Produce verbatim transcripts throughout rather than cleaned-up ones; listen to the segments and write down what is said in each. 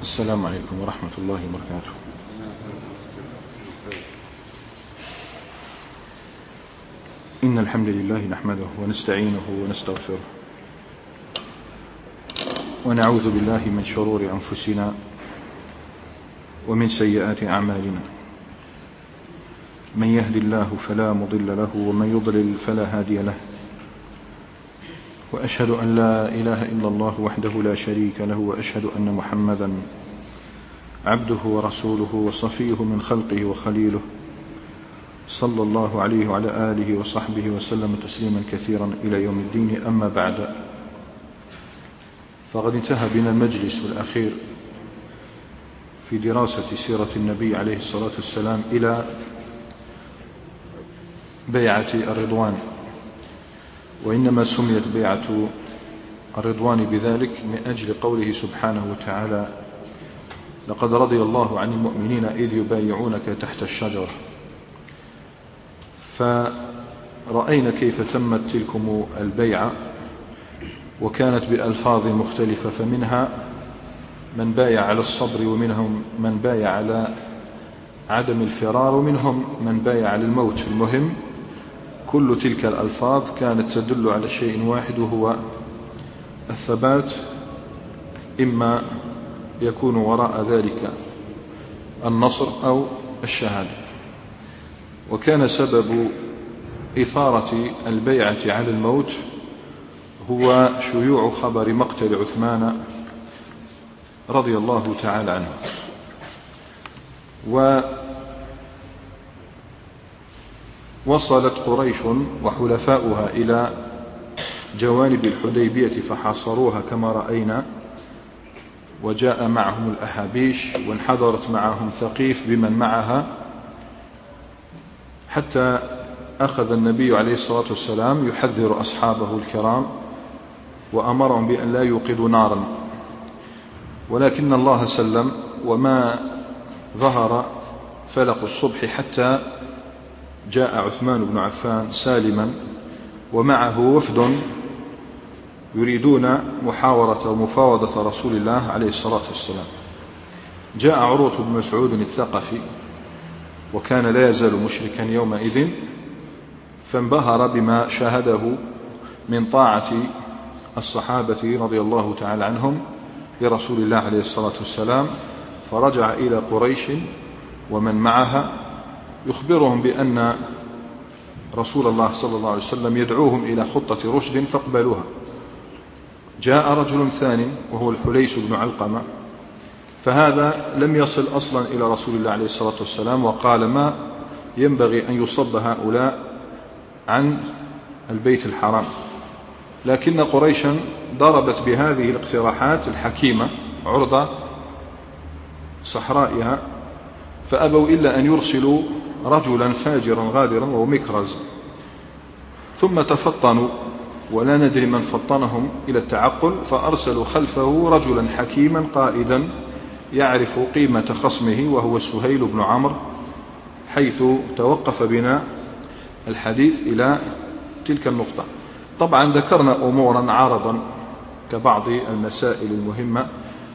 السلام عليكم ورحمة الله وبركاته. إن الحمد لله نحمده ونستعينه ونستغفره ونعوذ بالله من شرور أنفسنا ومن سيئات أعمالنا. من يهد الله فلا مضل له ومن يضلل فلا هادي له، وأشهد أن لا إله إلا الله وحده لا شريك له، وأشهد أن محمدا عبده ورسوله وصفيه من خلقه وخليله، صلى الله عليه وعلى آله وصحبه وسلم تسليما كثيرا إلى يوم الدين. أما بعد، فقد انتهى بنا المجلس الأخير في دراسة سيرة النبي عليه الصلاة والسلام إلى بيعة الرضوان، وإنما سميت بيعة الرضوان بذلك من أجل قوله سبحانه وتعالى: لقد رضي الله عن المؤمنين إذ يبايعونك تحت الشجرة. فرأينا كيف تمت تلكم البيعة، وكانت بألفاظ مختلفة، فمنها من بايع على الصبر، ومنهم من بايع على عدم الفرار، ومنهم من بايع على الموت. المهم كل تلك الألفاظ كانت تدل على شيء واحد، وهو الثبات، إما يكون وراء ذلك النصر أو الشهادة. وكان سبب إثارة البيعة على الموت هو شيوع خبر مقتل عثمان رضي الله تعالى عنه. ووصلت قريش وحلفاؤها إلى جوانب الحديبية فحاصروها كما رأينا، وجاء معهم الأحابيش، وانحدرت معهم ثقيف بمن معها، حتى أخذ النبي عليه الصلاة والسلام يحذر أصحابه الكرام وأمرهم بأن لا يوقدوا نارا، ولكن الله سلم، وما ظهر فلق الصبح حتى جاء عثمان بن عفان سالما، ومعه وفد يريدون محاورة ومفاوضة رسول الله عليه الصلاة والسلام. جاء عروة بن مسعود الثقفي، وكان لا يزال مشركا يومئذ، فانبهر بما شاهده من طاعة الصحابة رضي الله تعالى عنهم لرسول الله عليه الصلاة والسلام، فرجع إلى قريش ومن معها يخبرهم بأن رسول الله صلى الله عليه وسلم يدعوهم إلى خطة رشد فاقبلوها. جاء رجل ثاني وهو الحليس بن علقمة، فهذا لم يصل أصلا إلى رسول الله عليه الصلاة والسلام، وقال: ما ينبغي أن يصب هؤلاء عن البيت الحرام. لكن قريشا ضربت بهذه الاقتراحات الحكيمة عرض صحرائها، فأبوا إلا أن يرسلوا رجلا فاجرا غادرا وهو مكرز، ثم تفطنوا ولا ندري من فطنهم إلى التعقل، فأرسلوا خلفه رجلا حكيما قائدا يعرف قيمة خصمه، وهو سهيل بن عمرو، حيث توقف بنا الحديث إلى تلك النقطة. طبعا ذكرنا أمورا عرضا كبعض المسائل المهمة،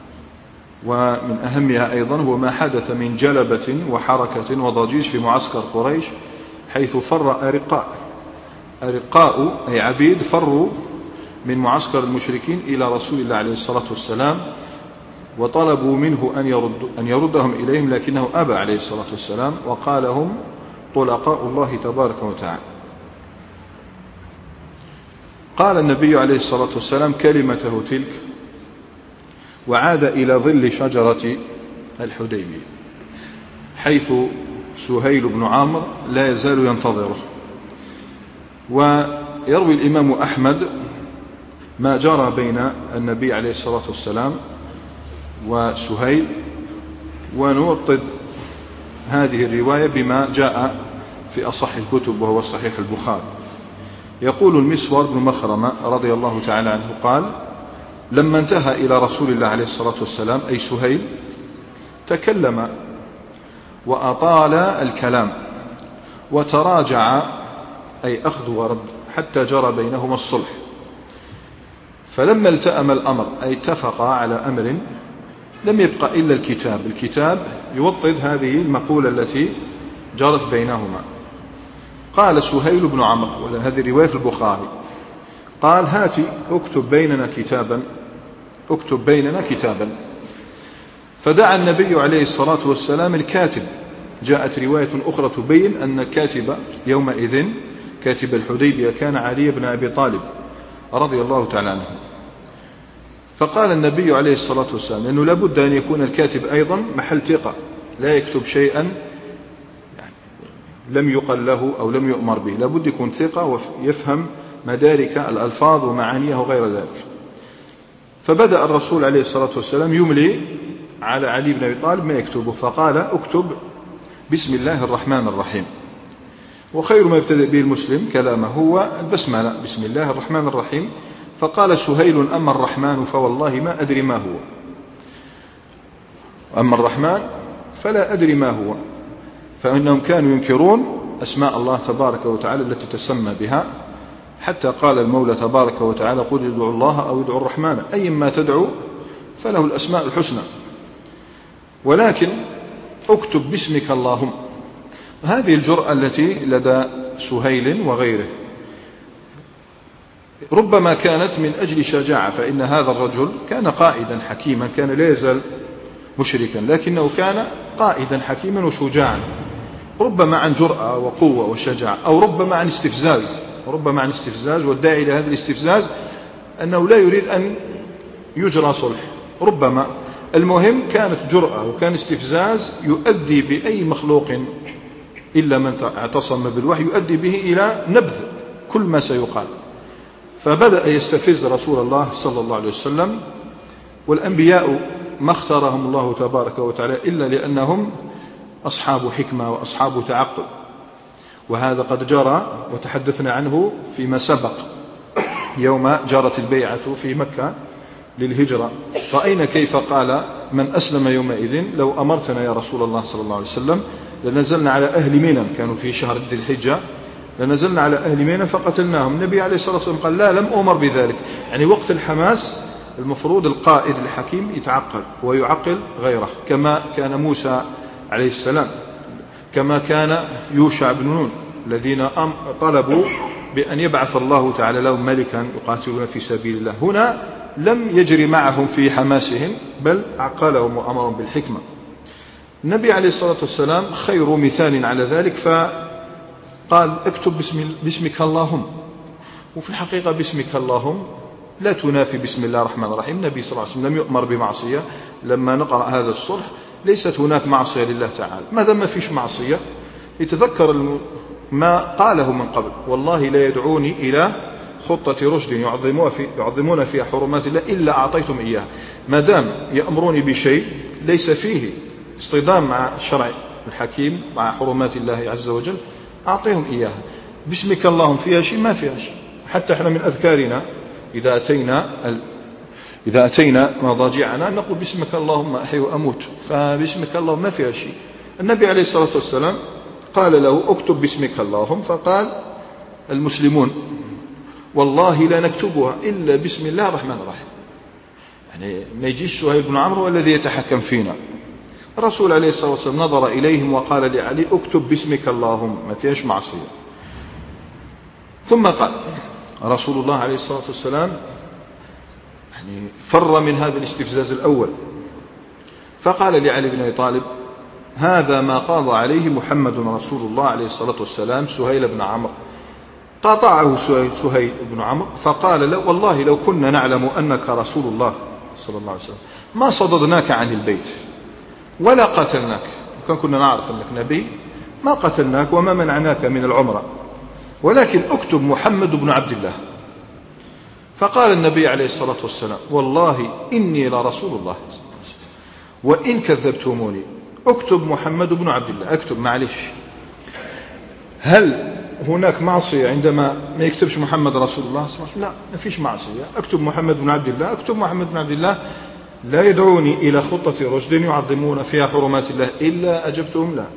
ومن أهمها أيضا هو ما حدث من جلبة وحركة وضجيج في معسكر قريش، حيث فر أرقاء أرقاء أي عبيد فروا من معسكر المشركين إلى رسول الله عليه الصلاة والسلام، وطلبوا منه أن, يرد أن يردهم إليهم، لكنه أبى عليه الصلاة والسلام، وقال: هم طلقاء الله تبارك وتعالى. قال النبي عليه الصلاة والسلام كلمته تلك، وعاد إلى ظل شجرة الحديبية، حيث سهيل بن عمرو لا يزال ينتظره. ويروي الإمام أحمد ما جرى بين النبي عليه الصلاة والسلام وسهيل، ونوطد هذه الرواية بما جاء في أصح الكتب وهو صحيح البخاري. يقول المسور بن مخرمة رضي الله تعالى عنه قال: لما انتهى إلى رسول الله عليه الصلاة والسلام أي سهيل تكلم وأطال الكلام، وتراجع أي أخذ ورد، حتى جرى بينهما الصلح. فلما التأم الأمر أي اتفقا على أمر لم يبقى إلا الكتاب. الكتاب يوطد هذه المقولة التي جرت بينهما. قال سهيل بن عمرو، ولا هذه رواية البخاري، قال هاتي اكتب بيننا كتابا، اكتب بيننا كتابا. فدعا النبي عليه الصلاة والسلام الكاتب. جاءت رواية أخرى تبين أن الكاتب يومئذ كاتب الحديبية كان علي بن أبي طالب رضي الله تعالى عنه. فقال النبي عليه الصلاة والسلام أنه لابد أن يكون الكاتب أيضا محل ثقة، لا يكتب شيئا يعني لم يقل له أو لم يؤمر به، لابد يكون ثقة ويفهم مدارك الألفاظ ومعانيها وغير ذلك. فبدأ الرسول عليه الصلاة والسلام يملي على علي بن أبي طالب ما يكتبه، فقال اكتب بسم الله الرحمن الرحيم. وخير ما يبتدئ به المسلم كلامه هو البسملة، بسم الله الرحمن الرحيم. فقال سهيل أما الرحمن فوالله ما أدري ما هو، أما الرحمن فلا أدري ما هو، فإنهم كانوا ينكرون أسماء الله تبارك وتعالى التي تسمى بها، حتى قال المولى تبارك وتعالى قل ادعوا الله أو ادعوا الرحمن أي ما تدعو فله الأسماء الحسنى، ولكن اكتب باسمك اللهم. هذه الجرأة التي لدى سهيل وغيره ربما كانت من أجل شجاعة، فإن هذا الرجل كان قائدا حكيما، كان لا يزال مشركا لكنه كان قائدا حكيما وشجاعا، ربما عن جرأة وقوة وشجاعة، أو ربما عن استفزاز، ربما عن استفزاز، والداعي لهذا الاستفزاز أنه لا يريد أن يجرى صلح، ربما. المهم كانت جرأة وكان استفزاز يؤدي بأي مخلوق إلا من اعتصم بالوحي يؤدي به إلى نبذ كل ما سيقال. فبدأ يستفز رسول الله صلى الله عليه وسلم، والأنبياء ما اختارهم الله تبارك وتعالى إلا لأنهم أصحاب حكمة وأصحاب تعقل، وهذا قد جرى وتحدثنا عنه فيما سبق يوم جرت البيعة في مكة للهجرة. رأينا كيف قال من أسلم يومئذ لو أمرتنا يا رسول الله صلى الله عليه وسلم لنزلنا على أهل منى، كانوا في شهر ذي الحجة، لنزلنا على أهل منى فقتلناهم. النبي عليه الصلاة والسلام قال لا، لم أمر بذلك. يعني وقت الحماس المفروض القائد الحكيم يتعقل ويعقل غيره، كما كان موسى عليه السلام، كما كان يوشع بن نون، الذين طلبوا بأن يبعث الله تعالى لهم ملكا يقاتلون في سبيل الله. هنا لم يجري معهم في حماسهم بل عقلهم وأمرهم بالحكمة. النبي عليه الصلاة والسلام خير مثال على ذلك، فقال اكتب باسم باسمك اللهم. وفي الحقيقة باسمك اللهم لا تنافي بسم الله الرحمن الرحيم. النبي صلى الله عليه وسلم لم يؤمر بمعصية. لما نقرأ هذا الصلح ليست هناك معصية لله تعالى، ما دام ما فيش معصية يتذكر ما قاله من قبل، والله لا يدعوني إلى خطة رشد يعظمون فيها حرمات الله إلا أعطيتم إياه. ما دام يأمروني بشيء ليس فيه اصطدام مع الشرع الحكيم مع حرمات الله عز وجل أعطيهم إياها. باسمك اللهم فيها شيء؟ ما فيها شيء. حتى احنا من أذكارنا إذا أتينا إذا أتينا مضاجعنا نقول باسمك اللهم أحي وأموت، فباسمك اللهم ما فيها شيء. النبي عليه الصلاة والسلام قال له اكتب باسمك اللهم، فقال المسلمون والله لا نكتبها إلا بسم الله الرحمن الرحيم. يعني ما يجيش سهيل بن عمرو الذي يتحكم فينا. الرسول عليه الصلاة والسلام نظر إليهم وقال لعلي اكتب باسمك اللهم، ما فيهاش معصية. ثم قال رسول الله عليه الصلاة والسلام يعني فر من هذا الاستفزاز الأول، فقال لعلي بن أبي طالب هذا ما قاضى عليه محمد رسول الله عليه الصلاة والسلام سهيل بن عمرو. قاطعه سهيل بن عمرو فقال له والله لو كنا نعلم أنك رسول الله صلى الله عليه وسلم ما صددناك عن البيت ولا قتلناك. وكان كنا نعرف أنك نبي ما قتلناك وما منعناك من العمرة، ولكن اكتب محمد بن عبد الله. فقال النبي عليه الصلاة والسلام والله إني لرسول الله وإن كذبتموني اكتب محمد بن عبد الله. اكتب معلش. هل هناك معصية عندما ما يكتبش محمد رسول الله؟ لا، ما فيش معصية. اكتب محمد بن عبد الله. اكتب محمد بن عبد الله لا يدعوني إلى خطة رشد يعظمون فيها حرمات الله إلا أجبتهم لا.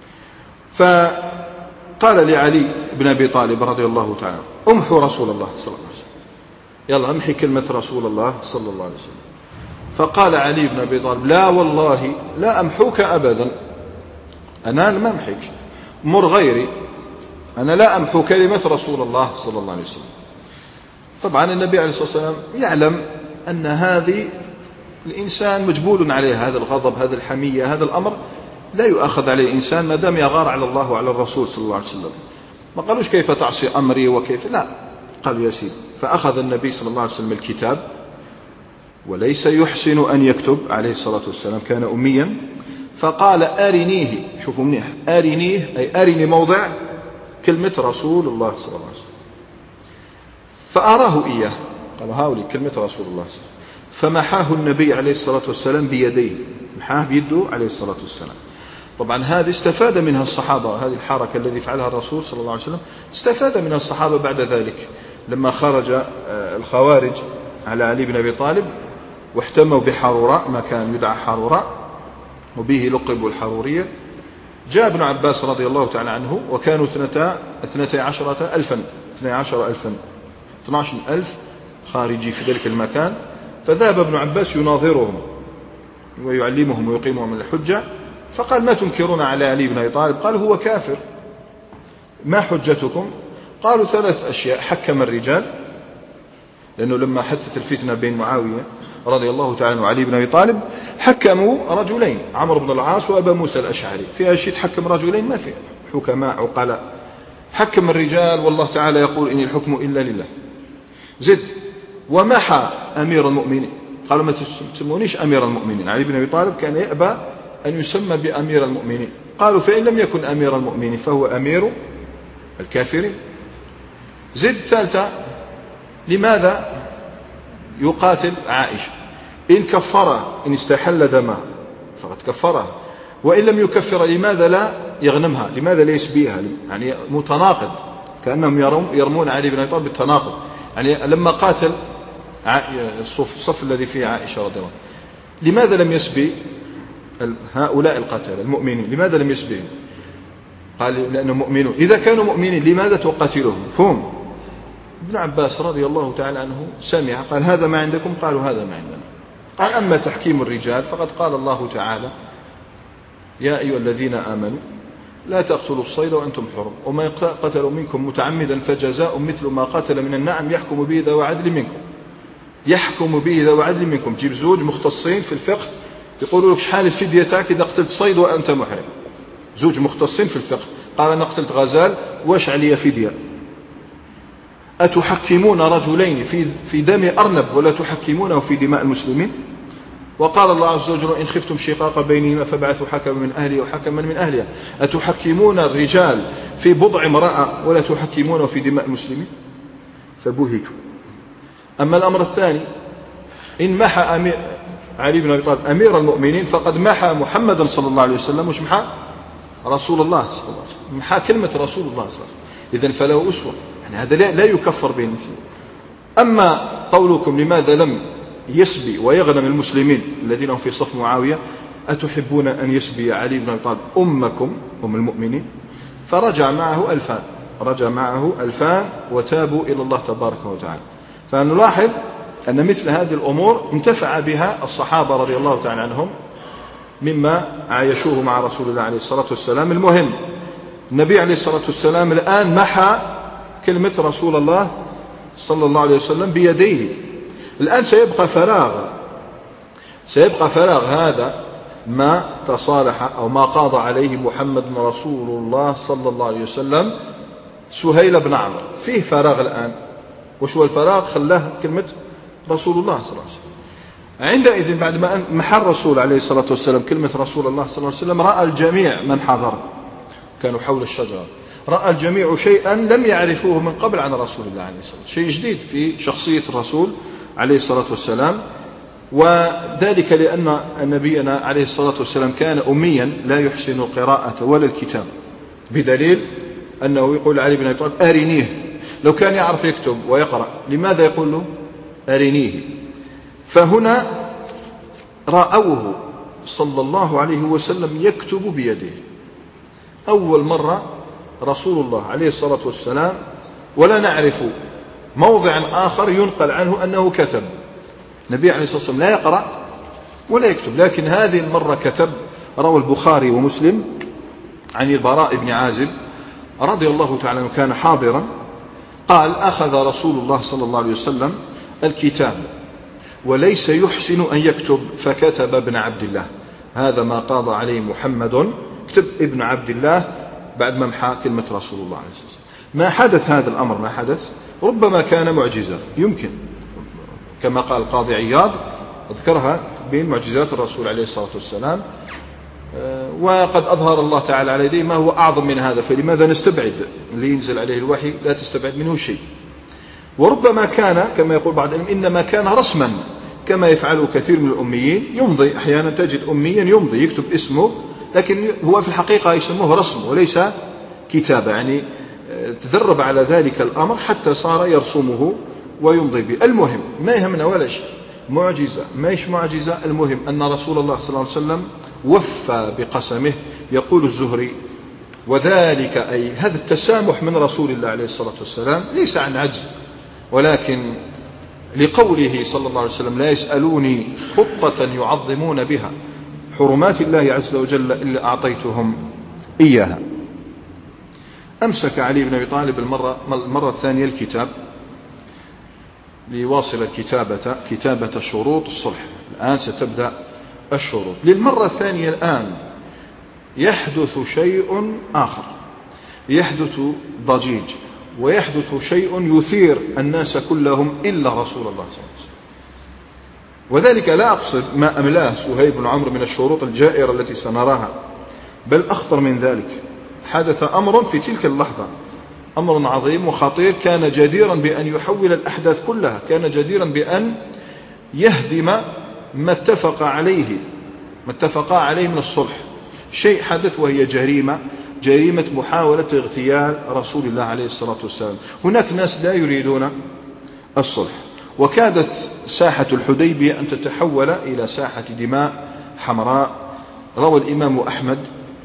فقال لعلي بن أبي طالب رضي الله تعالى امحو رسول الله صلى الله عليه وسلم، يلا امحي كلمة رسول الله صلى الله عليه وسلم. فقال علي بن أبي طالب: لا والله لا أمحوك أبدا، أنا ما أمحيك، مر غيري، أنا لا أمحو كلمة رسول الله صلى الله عليه وسلم. طبعا النبي عليه الصلاة والسلام يعلم أن هذه الإنسان مجبول عليه، هذا الغضب، هذا الحمية، هذا الأمر لا يؤخذ عليه الإنسان ما دام يغار على الله وعلى الرسول صلى الله عليه وسلم. ما قالوش كيف تعصي أمري وكيف، لا، قالوا يا سيدي. فأخذ النبي صلى الله عليه وسلم الكتاب، وليس يحسن أن يكتب عليه الصلاة والسلام، كان أميا، فقال: أرنيه، شوفوا منيح، أرنيه أي أرني موضع كلمة رسول الله صلى الله عليه وسلم. فأراه إياه، قال: هاولي كلمة رسول الله صلى الله عليه وسلم. فمحاه النبي عليه الصلاة والسلام بيديه، محاه بيده عليه الصلاة والسلام. طبعا هذه استفاد منها الصحابة، هذه الحركة الذي فعلها الرسول صلى الله عليه وسلم استفاد منها الصحابة بعد ذلك، لما خرج الخوارج على علي بن أبي طالب واحتموا بحروراء، ما كان يدعى حروراء وبه لقبوا الحرورية، جاء ابن عباس رضي الله تعالى عنه، وكانوا اثنتي عشرة ألفا اثني عشر ألفا اثني عشر ألف خارجي في ذلك المكان. فذهب ابن عباس يناظرهم ويعلمهم ويقيمهم من الحجة، فقال: ما تنكرون على علي بن أبي طالب؟ قال: هو كافر. ما حجتكم؟ قالوا: ثلاث أشياء: حكم الرجال، لأنه لما حدثت الفتنة بين معاوية رضي الله تعالى عنه وعلي بن أبي طالب حكموا رجلين، عمرو بن العاص وأبا موسى الأشعري، فيها شيء تحكم رجلين؟ ما فيه، حكماء عقلاء. حكم الرجال، والله تعالى يقول: إن الحكم إلا لله. زد: ومحى أمير المؤمنين، قالوا: ما تسمونيش أمير المؤمنين. علي بن أبي طالب كان يأبى أن يسمى بأمير المؤمنين. قالوا: فإن لم يكن أمير المؤمنين فهو أمير الكافرين. زد: ثالثة: لماذا يقاتل عائشة؟ إن كفرها، إن استحل دمها فقد كفرها، وإن لم يكفر لماذا لا يغنمها؟ لماذا لا يسبيها؟ يعني متناقض، كأنهم يرمون علي بن أبي طالب بالتناقض. يعني لما قاتل الصف الذي فيه عائشة رضي الله عنها، لماذا لم يسبي هؤلاء القتلة المؤمنين؟ لماذا لم يسبيهم؟ قال: لأنهم مؤمنون. إذا كانوا مؤمنين لماذا تقاتلهم؟ فهم. ابن عباس رضي الله تعالى عنه سمع، قال: هذا ما عندكم؟ قالوا: هذا ما عندنا. قال: أما تحكيم الرجال فقد قال الله تعالى: يا أيها الذين آمنوا لا تقتلوا الصيد وأنتم حرم، ومن قتل منكم متعمدا فجزاء مثل ما قتل من النعم يحكم به ذو عدل منكم. يحكم به ذو عدل منكم، جيب زوج مختصين في الفقه يقولوا لك شحال الفدية تاعك إذا قتلت صيد وأنت محرم. زوج مختصين في الفقه، قال: أنا قتلت غزال، واش علي فدية؟ أتحكمون رجلين في في دم أرنب ولا تحكمونه في دماء المسلمين؟ وقال الله عز وجل: إن خفتم شقاق بينهما فابعثوا حكما من أهله وحكما من أهلها. أتحكمون الرجال في بضع امرأة ولا تحكمونه في دماء المسلمين؟ فبهتوا. أما الأمر الثاني: إن محى أمير علي بن أبي طالب أمير المؤمنين فقد محى محمدا صلى الله عليه وسلم، مش محى رسول الله صلى الله عليه وسلم، محى كلمة رسول الله صلى الله عليه وسلم. إذن فله أسوة، يعني هذا لا يكفر بين المسلمين. أما قولكم لماذا لم يسبي ويغنم المسلمين الذين هم في صف معاوية، أتحبون أن يسبي علي بن أبي طالب أمكم أم المؤمنين؟ فرجع معه ألفان، رجع معه ألفان وتابوا إلى الله تبارك وتعالى. فنلاحظ أن مثل هذه الأمور انتفع بها الصحابة رضي الله تعالى عنهم مما عايشوه مع رسول الله عليه الصلاة والسلام. المهم النبي عليه الصلاة والسلام الآن محى كلمة رسول الله صلى الله عليه وسلم بيديه. الآن سيبقى فراغ، سيبقى فراغ هذا ما تصالح أو ما قاض عليه محمد رسول الله صلى الله عليه وسلم سهيل بن عمرو، فيه فراغ الآن. وش هو الفراغ؟ خلاه كلمة رسول الله صلى الله عليه وسلم. عندئذ بعد ما محى الرسول عليه الصلاة والسلام كلمة رسول الله صلى الله عليه وسلم، رأى الجميع من حضر كانوا حول الشجرة، رأى الجميع شيئا لم يعرفوه من قبل عن رسول الله عليه الصلاة والسلام، شيء جديد في شخصية الرسول عليه الصلاة والسلام. وذلك لأن نبينا عليه الصلاة والسلام كان أميا لا يحسن القراءة ولا الكتاب، بدليل أنه يقول علي بن أبي طالب: أرنيه. لو كان يعرف يكتب ويقرأ لماذا يقول له أرنيه؟ فهنا رأوه صلى الله عليه وسلم يكتب بيده أول مرة رسول الله عليه الصلاة والسلام، ولا نعرف موضع آخر ينقل عنه أنه كتب. النبي عليه الصلاة والسلام لا يقرأ ولا يكتب. لكن هذه المرة كتب. روى البخاري ومسلم عن البراء بن عازب رضي الله تعالى عنه كان حاضرا قال أخذ رسول الله صلى الله عليه وسلم الكتاب وليس يحسن أن يكتب فكتب ابن عبد الله هذا ما قاضى عليه محمد، كتب ابن عبد الله بعد ما محى كلمة رسول الله عليه الصلاة والسلام. ما حدث هذا الأمر، ما حدث ربما كان معجزة، يمكن كما قال القاضي عياض اذكرها بين معجزات الرسول عليه الصلاة والسلام، وقد أظهر الله تعالى على يديه ما هو أعظم من هذا، فلماذا نستبعد اللي ينزل عليه الوحي لا تستبعد منه شيء. وربما كان كما يقول بعض العلم إنما كان رسما كما يفعله كثير من الأميين، يمضي أحيانا تجد أميا يمضي يكتب اسمه لكن هو في الحقيقة يسموه رسم وليس كتابة، يعني تدرب على ذلك الأمر حتى صار يرسمه ويمضي به. المهم ما يهمنا ولا شيء، معجزة ما يش معجزة، المهم أن رسول الله صلى الله عليه وسلم وفى بقسمه. يقول الزهري وذلك أي هذا التسامح من رسول الله عليه الصلاة والسلام ليس عن عجز، ولكن لقوله صلى الله عليه وسلم لا يسألوني خطة يعظمون بها حرمات الله عز وجل إلا أعطيتهم إياها. أمسك علي بن أبي طالب المرة, المرة الثانية الكتاب ليواصل الكتابة كتابة شروط الصلح. الآن ستبدأ الشروط للمرة الثانية. الآن يحدث شيء آخر، يحدث ضجيج ويحدث شيء يثير الناس كلهم إلا رسول الله صلى الله عليه وسلم. وذلك لا أقصد ما أملاه سهيل بن عمرو من الشروط الجائرة التي سنراها، بل أخطر من ذلك. حدث أمر في تلك اللحظة، أمر عظيم وخطير كان جديرا بأن يحول الأحداث كلها، كان جديرا بأن يهدم ما اتفق عليه ما اتفق عليه من الصلح. شيء حدث وهي جريمة جريمة محاولة اغتيال رسول الله عليه الصلاة والسلام. هناك ناس لا يريدون الصلح، وكادت ساحة الحديبية أن تتحول إلى ساحة دماء حمراء. روى الإمام أحمد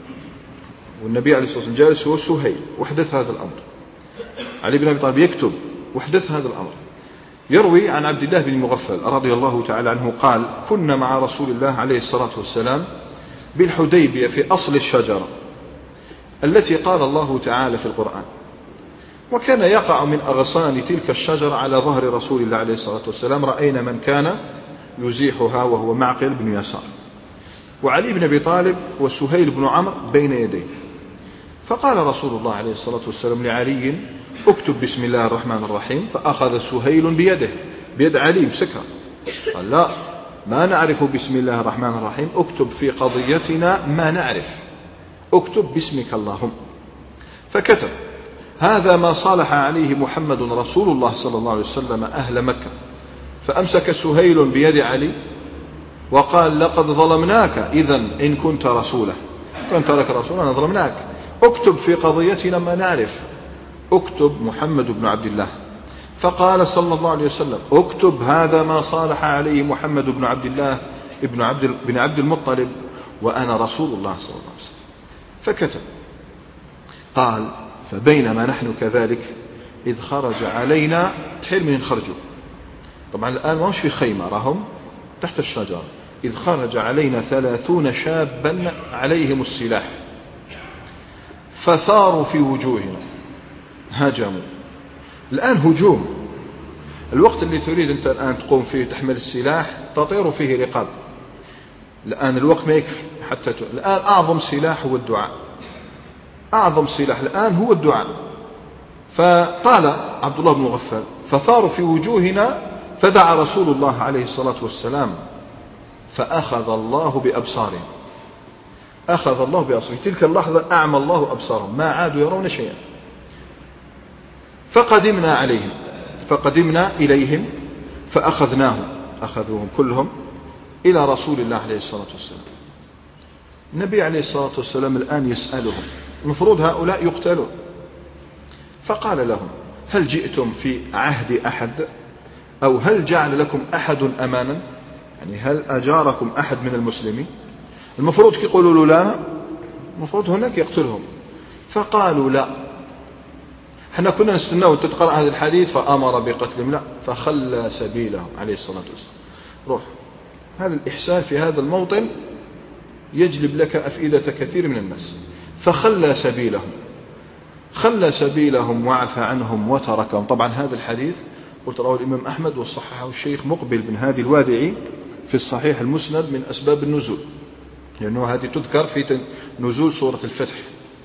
والنبي عليه الصلاة والسلام جالس هو سهيل وحدث هذا الأمر. علي بن أبي طالب يكتب وحدث هذا الأمر. يروي عن عبد الله بن مغفل رضي الله تعالى عنه قال كنا مع رسول الله عليه الصلاة والسلام بالحديبية في أصل الشجرة التي قال الله تعالى في القرآن، وكان يقع من أغصان تلك الشجرة على ظهر رسول الله عليه الصلاة والسلام. رأينا من كان يزيحها وهو معقل بن يسار، وعلي بن أبي طالب وسهيل بن عمرو بين يديه. فقال رسول الله عليه الصلاة والسلام لعلي اكتب بسم الله الرحمن الرحيم، فأخذ سهيل بيده بيد علي مسكها قال لا ما نعرف بسم الله الرحمن الرحيم، اكتب في قضيتنا ما نعرف، اكتب باسمك اللهم. فكتب هذا ما صالح عليه محمد رسول الله صلى الله عليه وسلم أهل مكة. فأمسك سهيل بيد علي وقال لقد ظلمناك إذا إن كنت رسوله، كنت لك رسولا ظلمناك، اكتب في قضيتنا ما نعرف، اكتب محمد بن عبد الله. فقال صلى الله عليه وسلم اكتب هذا ما صالح عليه محمد بن عبد الله ابن عبد بن عبد المطلب وأنا رسول الله صلى الله عليه وسلم. فكتب. قال فبينما نحن كذلك إذ خرج علينا، تحيل من خرجوا طبعا الآن ما مش في خيمة، راهم تحت الشجرة. إذ خرج علينا ثلاثون شابا عليهم السلاح فثاروا في وجوهنا، هاجموا. الآن هجوم، الوقت اللي تريد أنت الآن تقوم فيه تحمل السلاح تطير فيه رقاب. الآن الوقت ما يكفي حتى ت... الآن أعظم سلاح هو الدعاء، أعظم سلاح الآن هو الدعاء. فقال عبد الله بن مغفل فثاروا في وجوهنا فدعا رسول الله عليه الصلاة والسلام فأخذ الله بأبصارهم، أخذ الله بأبصارهم. في تلك اللحظة أعمى الله أبصارهم ما عادوا يرون شيئا. فقدمنا عليهم فقدمنا إليهم فأخذناهم، أخذوهم كلهم إلى رسول الله عليه الصلاة والسلام. النبي عليه الصلاة والسلام الآن يسألهم، المفروض هؤلاء يقتلون. فقال لهم هل جئتم في عهد أحد أو هل جعل لكم أحد أمانا، يعني هل أجاركم أحد من المسلمين؟ المفروض يقولوا له لا، المفروض هناك يقتلهم. فقالوا لا، احنا كنا نستناه تقرأ هذا الحديث فأمر بقتلهم، لا، فخلى سبيلهم عليه الصلاة والسلام. روح هذا الإحسان في هذا الموطن يجلب لك أفئدة كثير من الناس. فخلى سبيلهم خلى سبيلهم وعفى عنهم وتركهم. طبعا هذا الحديث قلت رواه الإمام أحمد وصححه الشيخ مقبل بن هادي الوادعي في الصحيح المسند من أسباب النزول، لأنه هذه تذكر في نزول سورة الفتح.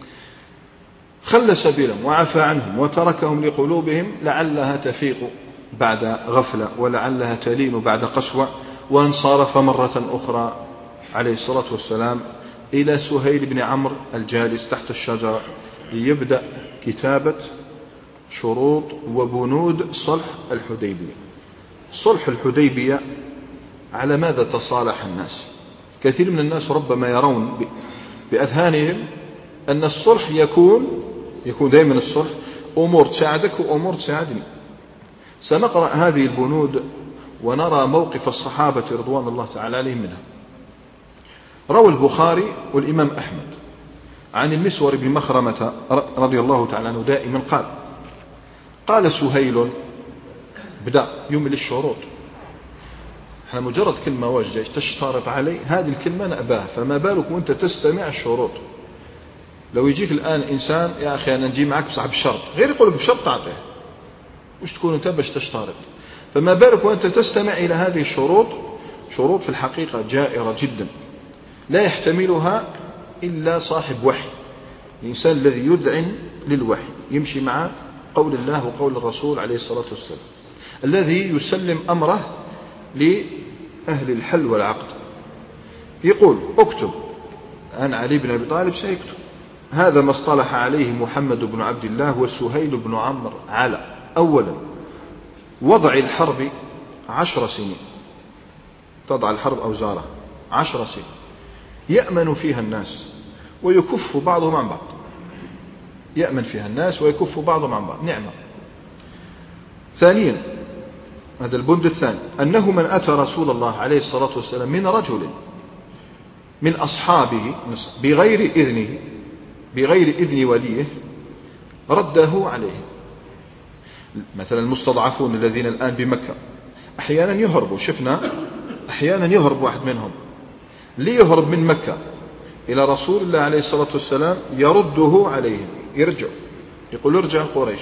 خلى سبيلهم وعفى عنهم وتركهم لقلوبهم لعلها تفيق بعد غفلة ولعلها تلين بعد قسوة. وانصرف مرة أخرى عليه الصلاة والسلام إلى سهيل بن عمرو الجالس تحت الشجرة ليبدأ كتابة شروط وبنود صلح الحديبية. صلح الحديبية على ماذا تصالح الناس؟ كثير من الناس ربما يرون بأذهانهم أن الصلح يكون يكون دائما الصلح أمور تساعدك وأمور تساعدني. سنقرأ هذه البنود ونرى موقف الصحابة رضوان الله تعالى عليهم منها. روى البخاري والإمام أحمد عن المسور بن مخرمة رضي الله تعالى عنه دائما قال قال سهيل بدأ يمل الشروط. احنا مجرد كلمة واجدة تشترط علي هذه الكلمة نأباها، فما بالك وانت تستمع الشروط. لو يجيك الآن إنسان يا أخي أنا نجي معك بصاحب الشرط، غير يقولك بشرط تعطيه، وش تكون انت باش تشترط؟ فما بالك وانت تستمع إلى هذه الشروط، شروط في الحقيقة جائرة جدا لا يحتملها إلا صاحب وحي، الإنسان الذي يذعن للوحي يمشي مع قول الله وقول الرسول عليه الصلاة والسلام، الذي يسلم أمره لأهل الحل والعقد. يقول اكتب، أنا علي بن أبي طالب سيكتب هذا ما اصطلح عليه محمد بن عبد الله وسهيل بن عمرو على أولا وضع الحرب عشر سنين، تضع الحرب أوزارها عشر سنين يأمن فيها الناس ويكف بعضهم عن بعض، يأمن فيها الناس ويكف بعضهم عن بعض نعمة. ثانيا هذا البند الثاني أنه من أتى رسول الله عليه الصلاة والسلام من رجل من أصحابه بغير إذنه بغير إذن وليه رده عليه. مثلا المستضعفون الذين الآن بمكة أحيانا يهربوا، شفنا أحيانا يهرب واحد منهم ليهرب من مكة إلى رسول الله عليه الصلاة والسلام يرده عليهم، يرجع يقول ارجع قريش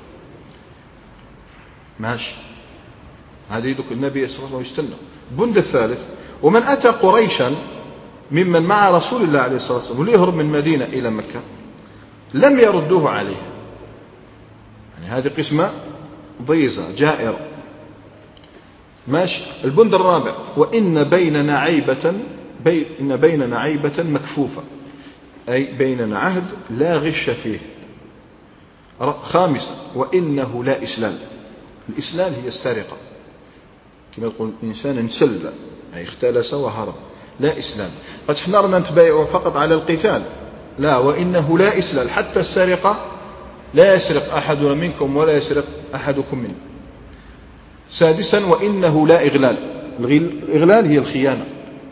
ماشي، هذا يدك النبي صلى الله عليه وسلم يستنى. بند الثالث ومن أتى قريشا ممن مع رسول الله عليه الصلاة والسلام وليهرب من مدينة إلى مكة لم يردوه عليه، يعني هذه قسمة ضيزة جائرة ماشي. البند الرابع وإن بيننا عيبة بي إن بيننا عيبة مكفوفة، أي بيننا عهد لا غش فيه. خامسا وإنه لا إسلال، الإسلال هي السرقة كما يقول الإنسان انسل أي اختلس وهرب، لا إسلام. قد حنا نتبايع فقط على القتال، لا، وإنه لا إسلال، حتى السرقة لا يسرق أحدنا منكم ولا يسرق أحدكم منه. سادسا وإنه لا إغلال، الإغلال هي الخيانة.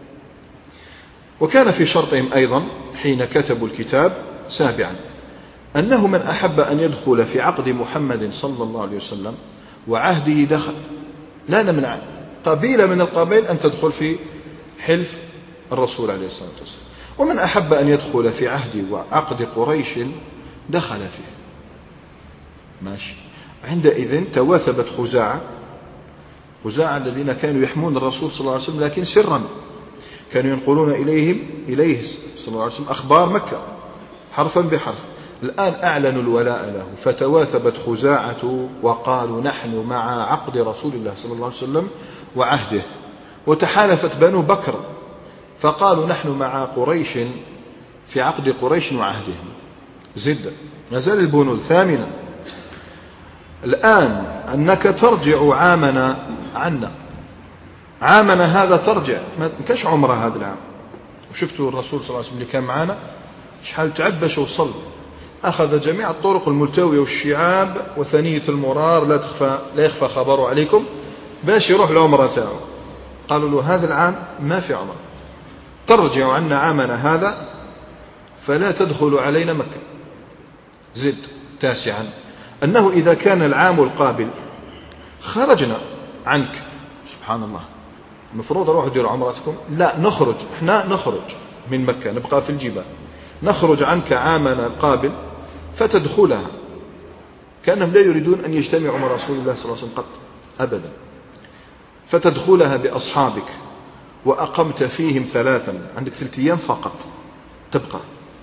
وكان في شرطهم أيضا حين كتبوا الكتاب سابعا أنه من أحب أن يدخل في عقد محمد صلى الله عليه وسلم وعهده دخل، لا نمنع قبيلة من القبائل أن تدخل في حلف الرسول عليه الصلاة والسلام، ومن أحب أن يدخل في عهد وعقد قريش دخل فيه ماشي. عندئذ تواثبت خزاعة خزاعة الذين كانوا يحمون الرسول صلى الله عليه وسلم لكن سرا، كانوا ينقلون إليهم إليه صلى الله عليه وسلم أخبار مكة حرفا بحرف. الآن أعلنوا الولاء له، فتواثبت خزاعة وقالوا نحن مع عقد رسول الله صلى الله عليه وسلم وعهده. وتحالفت بنو بكر فقالوا نحن مع قريش في عقد قريش وعهدهم. زد نزل البنود. ثامنا الآن أنك ترجع عامنا عنا، عامنا هذا ترجع، ما كاش عمره هذا العام. وشفتوا الرسول صلى الله عليه وسلم اللي كان معنا شحال تعب باش وصل، أخذ جميع الطرق الملتوية والشعاب وثنية المرار لا تخفى لا يخفى خبره عليكم باش يروح العمرة تاعه. قالوا له هذا العام ما في عمرة، ترجع عنا عامنا هذا فلا تدخل علينا مكة. زد تاسعا أنه إذا كان العام القابل خرجنا عنك، سبحان الله، المفروض أروح أدير عمرتكم؟ لا، نخرج إحنا، نخرج من مكة، نبقى في الجبال، نخرج عنك عامنا القابل فتدخلها. كأنهم لا يريدون أن يجتمعوا مع رسول الله صلى الله عليه وسلم قط أبدا. فتدخلها بأصحابك وأقمت فيهم ثلاثا، عندك ثلاث أيام فقط تبقى.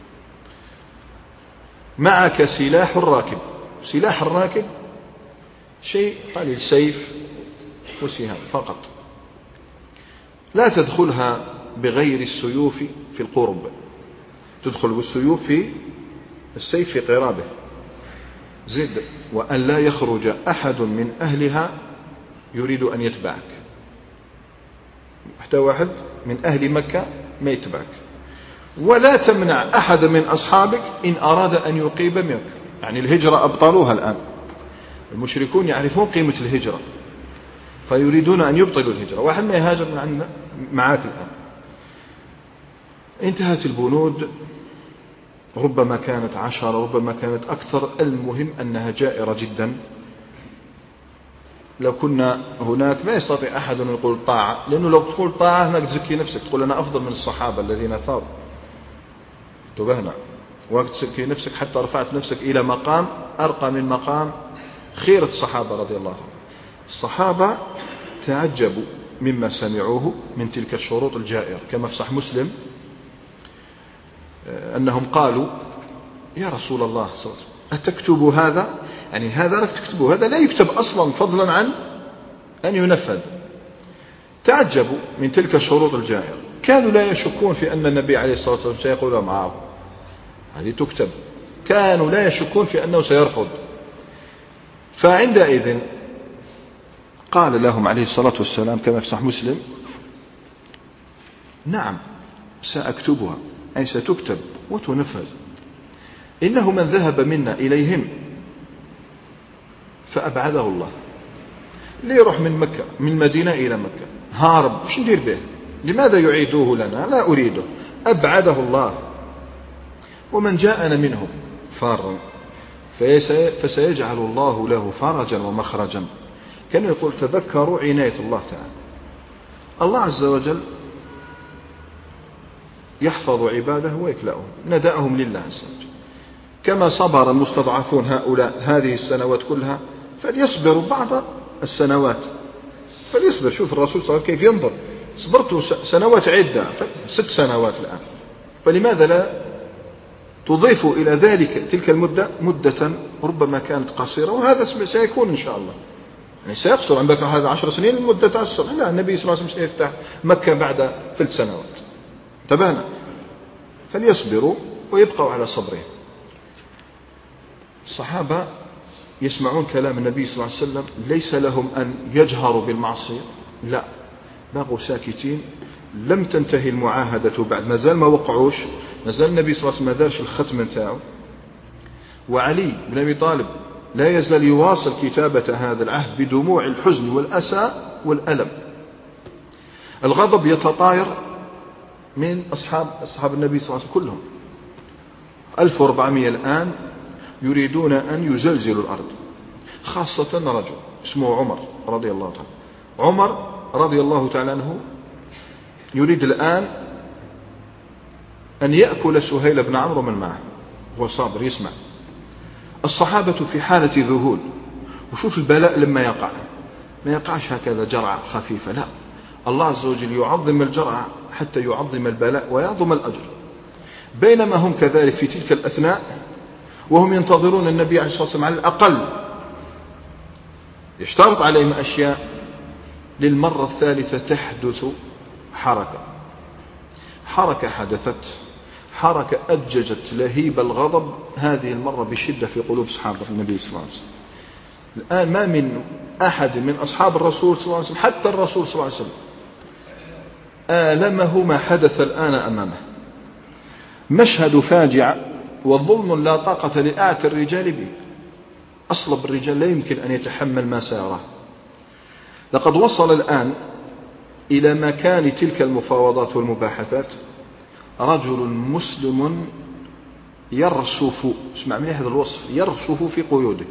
معك سلاح الراكب، سلاح الراكب شيء قليل، سيف وسهام فقط. لا تدخلها بغير السيوف في القرب، تدخل بالسيوف في السيف في قرابه. زد وأن لا يخرج أحد من أهلها يريد أن يتبعك، حتى واحد من أهل مكة ما يتبعك. ولا تمنع أحد من أصحابك إن أراد أن يقيم مكة، يعني الهجرة أبطلوها الآن، المشركون يعرفون قيمة الهجرة فيريدون أن يبطلوا الهجرة. واحد ما يهاجر من عندنا معاك الآن. انتهت البنود، ربما كانت عشرة ربما كانت أكثر، المهم أنها جائرة جدا. لو كنا هناك ما يستطيع أحد أن يقول طاعة، لأنه لو تقول طاعة هناك تزكي نفسك، تقول أنا أفضل من الصحابة الذين ثاروا، انتبهنا، وقت تزكي نفسك حتى رفعت نفسك إلى مقام أرقى من مقام خيرة الصحابة رضي الله عنهم. الصحابة تعجبوا مما سمعوه من تلك الشروط الجائرة، كما في صحيح مسلم أنهم قالوا يا رسول الله صلى الله عليه وسلم أتكتب هذا؟ يعني هذا لك تكتبه، هذا لا يكتب أصلا فضلا عن أن ينفذ. تعجبوا من تلك الشروط الجائرة، كانوا لا يشكون في أن النبي عليه الصلاة والسلام سيقول معه هذه تكتب، كانوا لا يشكون في أنه سيرفض. فعندئذ قال لهم عليه الصلاة والسلام كما في صحيح مسلم نعم سأكتبها، أي ستكتب وتنفذ. إنه من ذهب منا إليهم فأبعده الله. ليه يروح من مكة من مدينة إلى مكة هارب، وش ندير به؟ لماذا يعيدوه لنا؟ لا أريده، أبعده الله. ومن جاءنا منهم فارا فسيجعل الله له فرجا ومخرجا. كان يقول تذكروا عناية الله تعالى. الله عز وجل يحفظ عباده ويكلأهم، ندأهم لله عز وجل. كما صبر المستضعفون هؤلاء هذه السنوات كلها فليصبروا بعض السنوات، فليصبر. شوف الرسول صلى الله عليه وسلم كيف ينظر، صبرت سنوات عدة، ست سنوات الآن، فلماذا لا تضيف إلى ذلك تلك المدة مدة ربما كانت قصيرة، وهذا سيكون إن شاء الله، يعني سيقصر عن بكر هذا عشر سنين المدة تعصر. لا، النبي صلى الله عليه وسلم سيفتح مكة بعد ثلاث سنوات. تبانا، فليصبروا ويبقوا على صبرهم. الصحابة يسمعون كلام النبي صلى الله عليه وسلم، ليس لهم أن يجهروا بالمعصية، لا، بقوا ساكتين. لم تنتهي المعاهدة بعد، ما زال ما وقعوش، ما زال النبي صلى الله عليه وسلم ما دارش الختم نتاعو. وعلي بن أبي طالب لا يزال يواصل كتابة هذا العهد بدموع الحزن والأسى والألم. الغضب يتطاير من أصحاب أصحاب النبي صلى الله عليه وسلم كلهم، ألف وأربعمائة الآن يريدون أن يزلزلوا الأرض، خاصة رجل اسمه عمر رضي الله تعالى. عمر رضي الله تعالى عنه يريد الآن أن يأكل سهيل بن عمرو من معه، هو صابر يسمع. الصحابة في حالة ذهول، وشوف البلاء لما يقع، ما يقعش هكذا جرعة خفيفة، لا، الله عز وجل يعظم الجرعة حتى يعظم البلاء ويعظم الأجر. بينما هم كذلك في تلك الأثناء وهم ينتظرون النبي عليه الصلاة والسلام، على الأقل يشترط عليهم أشياء، للمرة الثالثة تحدث حركة حركة حدثت حركة أججت لهيب الغضب هذه المرة بشدة في قلوب أصحاب النبي صلى الله عليه وسلم. الآن ما من أحد من أصحاب الرسول صلى الله عليه وسلم، حتى الرسول صلى الله عليه وسلم، آلمه ما حدث الآن أمامه. مشهد فاجع وظلم لا طاقة لأعتى الرجال به. أصلب الرجال لا يمكن أن يتحمل ما سيراه. لقد وصل الآن إلى مكان تلك المفاوضات والمباحثات رجل مسلم يرشف، اسمع مليح هذا الوصف، يرشف في قيوده،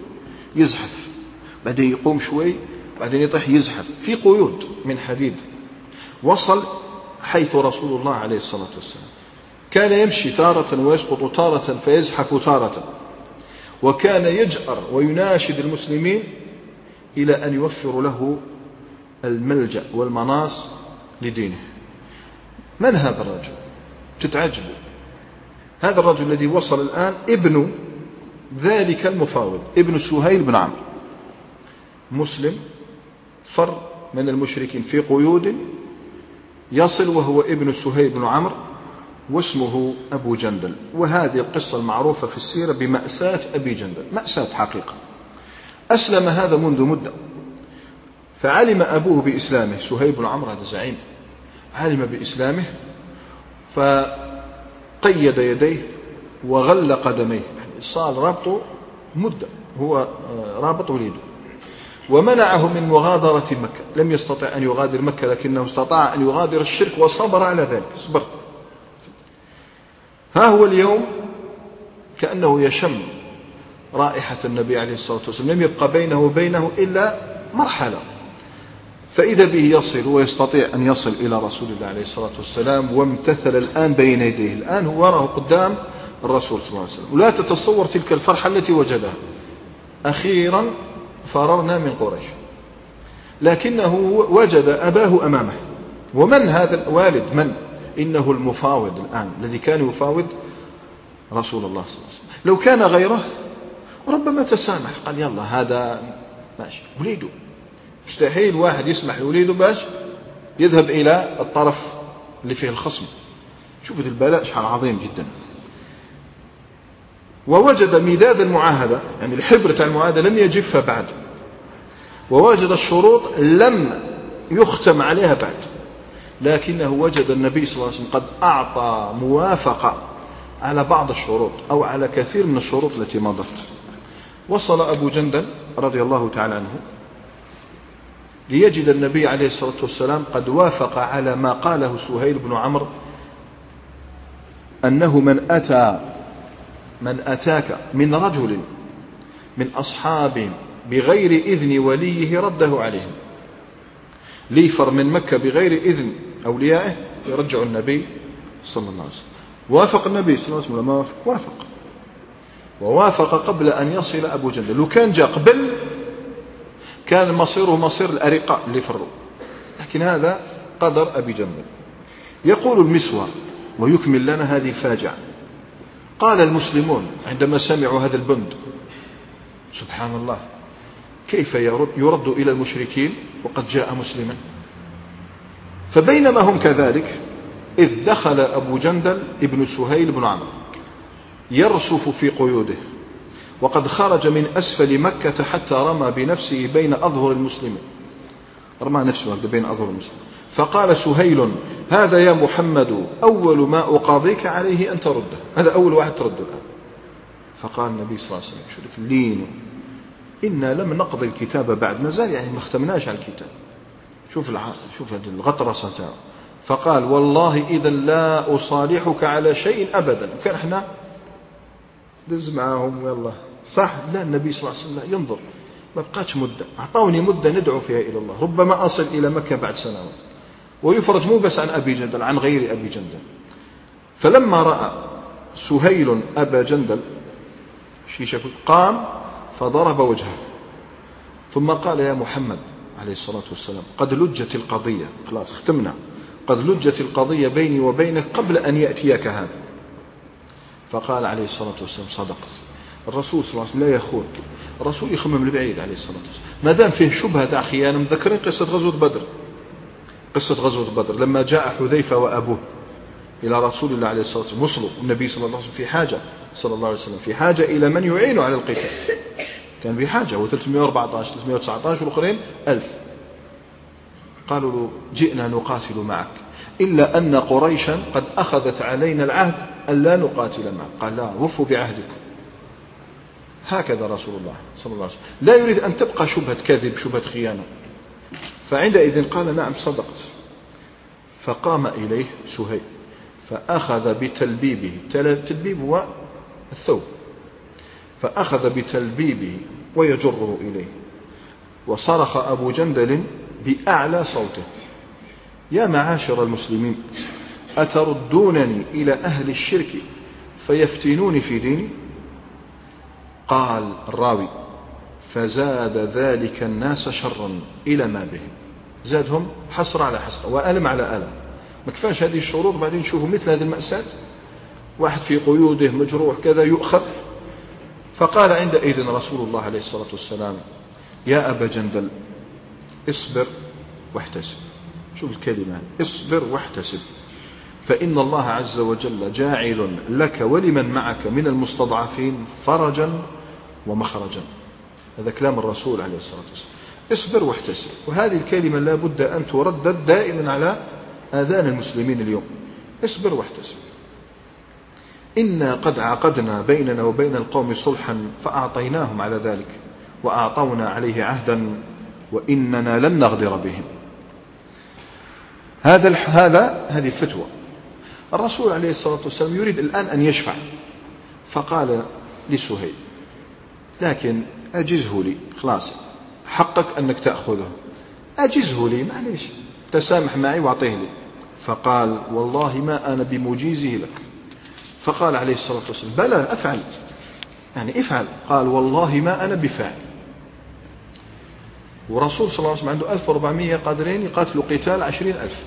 يزحف، بعدين يقوم شوي، بعدين يطيح يزحف في قيود من حديد. وصل حيث رسول الله عليه الصلاة والسلام. كان يمشي تارة ويسقط تارة فيزحف تارة، وكان يجأر ويناشد المسلمين إلى أن يوفروا له الملجأ والمناص لدينه. من هذا الرجل؟ تتعجبوا. هذا الرجل الذي وصل الآن ابن ذلك المفاوض، ابن سهيل بن عمرو، مسلم فر من المشركين في قيود، يصل وهو ابن سهيل بن عمرو واسمه أبو جندل. وهذه القصة المعروفة في السيرة بمأساة أبي جندل، مأساة حقيقة. أسلم هذا منذ مدة، فعلم أبوه بإسلامه، سهيل بن عمرو هذا زعيم، علم بإسلامه فقيد يديه وغل قدميه، يعني صار رابطه مدة، هو رابط وليده، ومنعه من مغادرة مكة. لم يستطع أن يغادر مكة، لكنه استطاع أن يغادر الشرك وصبر على ذلك، صبر. ها هو اليوم كأنه يشم رائحة النبي عليه الصلاة والسلام، لم يبقى بينه وبينه إلا مرحلة، فإذا به يصل ويستطيع أن يصل إلى رسول الله عليه الصلاة والسلام، وامتثل الآن بين يديه، الآن هو وراه قدام الرسول صلى الله عليه وسلم. ولا تتصور تلك الفرحة التي وجدها، أخيرا فررنا من قريش، لكنه وجد أباه أمامه. ومن هذا الوالد؟ من؟ إنه المفاوض الآن الذي كان يفاوض رسول الله صلى الله عليه وسلم. لو كان غيره ربما تسامح، قال يلا هذا ماشي، وليده مستحيل واحد يسمح لوليده باش يذهب إلى الطرف اللي فيه الخصم. شوفوا البلاء شحال عظيم جدا. ووجد مداد المعاهدة، يعني الحبر تاع المعاهدة لم يجف بعد، ووجد الشروط لم يختم عليها بعد، لكنه وجد النبي صلى الله عليه وسلم قد أعطى موافقة على بعض الشروط أو على كثير من الشروط التي مضت. وصل أبو جندل رضي الله تعالى عنه ليجد النبي عليه الصلاة والسلام قد وافق على ما قاله سهيل بن عمرو، أنه من أتى من أتاك من رجل من أصحاب بغير إذن وليه رده عليهم. ليفر من مكة بغير إذن أوليائه يرجع النبي صلى الله عليه وسلم. وافق النبي صلى الله عليه وسلم، ما وافق؟ وافق، ووافق قبل أن يصل أبو جندل. لو كان جاء قبل كان مصيره مصير الأرقاء اللي فروا، لكن هذا قدر أبي جندل. يقول المسور ويكمل لنا هذه فاجعة. قال المسلمون عندما سمعوا هذا البند: سبحان الله، كيف يرد, يرد إلى المشركين وقد جاء مسلما؟ فبينما هم كذلك إذ دخل أبو جندل ابن سهيل بن عمرو يرسف في قيوده، وقد خرج من أسفل مكة حتى رمى بنفسه بين أظهر المسلمين، رمى نفسه بين أظهر المسلمين. فقال سهيل: هذا يا محمد أول ما أقاضيك عليه أن ترده، هذا أول واحد ترده الآن. فقال النبي صلى الله عليه وسلم: شوف لين، إنا لم نقضي الكتاب بعد، ما زال يعني ما ختمناش على الكتاب. شوف الع... شوف هذه الغطرسة تاعه. فقال: والله إذا لا أصالحك على شيء أبدا. كان احنا دز معهم يلا صح. لا، النبي صلى الله عليه وسلم ينظر، ما بقاتش مدة، أعطوني مدة ندعو فيها إلى الله، ربما أصل إلى مكة بعد سنوات. ويفرج مو بس عن أبي جندل، عن غير أبي جندل. فلما رأى سهيل أبا جندل قام فضرب وجهه، ثم قال: يا محمد عليه الصلاة والسلام، قد لجت القضية، خلاص اختمنا، قد لجت القضية بيني وبينك قبل أن يأتيك هذا. فقال عليه الصلاة والسلام: صدقت. الرسول صلى الله عليه وسلم لا يخون، الرسول يخمم البعيد عليه الصلاة والسلام، ما دام فيه شبهة تاع خيانة. مذكرين قصة غزوة بدر، قصة غزوة بدر لما جاء حذيفة وأبوه إلى رسول الله عليه الصلاة والسلام، وصلوا النبي صلى الله عليه وسلم في حاجة، صلى الله عليه وسلم في حاجة إلى من يعينه على القتال، كان بحاجة، هو ثلاثمائة وأربعة عشر ثلاثمائة وتسعة عشر والآخرين ألف. قالوا له: جئنا نقاتل معك، إلا أن قريشا قد أخذت علينا العهد أن لا نقاتل معك. قال: لا، وفوا بعهدكم. هكذا رسول الله صلى الله عليه وسلم لا يريد أن تبقى شبهة كذب، شبهة خيانة. فعندئذ قال: نعم صدقت. فقام إليه سهيل فأخذ بتلبيبه، تلبيب هو الثوب، فأخذ بتلبيبه ويجره إليه، وصرخ أبو جندل بأعلى صوته: يا معاشر المسلمين أتردونني إلى أهل الشرك فيفتنوني في ديني؟ قال الراوي فزاد ذلك الناس شرا إلى ما به، زادهم حسرة على حسرة وألم على ألم. ما كفاش هذه الشرور بعدين نشوفوا مثل هذه المأساة، واحد في قيوده مجروح كذا يؤخذ. فقال عندئذ رسول الله عليه الصلاة والسلام يا أبا جندل اصبر واحتسب. شوف الكلمة، اصبر واحتسب، فإن الله عز وجل جاعل لك ولمن معك من المستضعفين فرجا ومخرجا. هذا كلام الرسول عليه الصلاة والسلام، اصبر واحتسب. وهذه الكلمة لا بد أن تردد دائما على آذان المسلمين اليوم، اصبر واحتسب. إنا قد عقدنا بيننا وبين القوم صلحا فأعطيناهم على ذلك وأعطونا عليه عهدا وإننا لن نغدر بهم. هذا هذا هذه فتوى. الرسول عليه الصلاة والسلام يريد الآن أن يشفع، فقال لسهيل لكن أجزه لي، خلاص حقك أنك تأخذه، أجزه لي معليش، تسامح معي واعطيه لي. فقال والله ما أنا بمجيزه لك. فقال عليه الصلاة والسلام بلى أفعل، يعني افعل. قال والله ما أنا بفاعل. ورسول صلى الله عليه وسلم عنده ألف وأربعمائة قادرين يقاتلوا قتال عشرين ألف.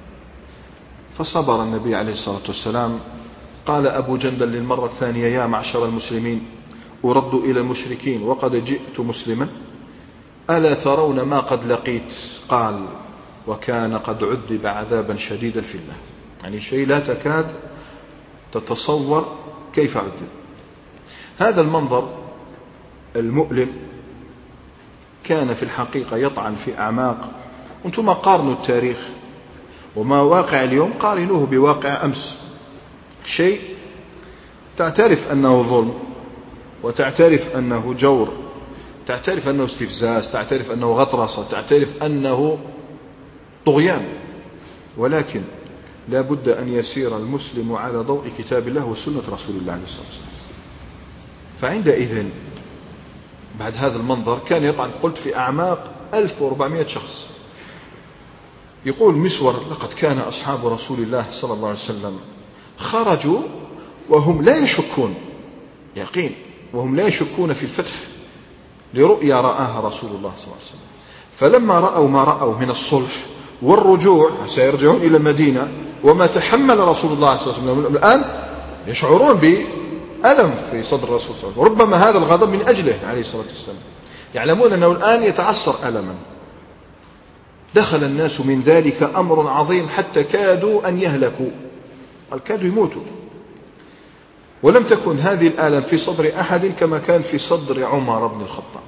فصبر النبي عليه الصلاة والسلام. قال أبو جندل للمرة الثانية يا معشر المسلمين أرد إلى المشركين وقد جئت مسلما، ألا ترون ما قد لقيت؟ قال وكان قد عذب عذابا شديدا في الله، يعني شيء لا تكاد تتصور كيف عذب. هذا المنظر المؤلم كان في الحقيقة يطعن في أعماق. أنتم قارنوا التاريخ وما واقع اليوم، قارنوه بواقع أمس. شيء تعترف أنه ظلم، وتعترف أنه جور، تعترف أنه استفزاز، تعترف أنه غطرسة، تعترف أنه طغيان، ولكن لا بد أن يسير المسلم على ضوء كتاب الله وسنة رسول الله عليه الصلاة والسلام. فعندئذ بعد هذا المنظر كان يطعن قلت في أعماق ألف وأربعمائة شخص. يقول مسور لقد كان أصحاب رسول الله صلى الله عليه وسلم خرجوا وهم لا يشكون، يقين، وهم لا يشكون في الفتح لرؤيا رآها رسول الله صلى الله عليه وسلم. فلما رأوا ما رأوا من الصلح والرجوع سيرجعون إلى المدينة وما تحمل رسول الله صلى الله عليه وسلم، الآن يشعرون بألم في صدر الرسول صلى الله عليه وسلم، وربما هذا الغضب من أجله عليه الصلاة والسلام. يعلمون أنه الآن يتعصر ألما. دخل الناس من ذلك أمر عظيم حتى كادوا أن يهلكوا، قال كادوا يموتوا. ولم تكن هذه الآلام في صدر أحد كما كان في صدر عمر بن الخطاب.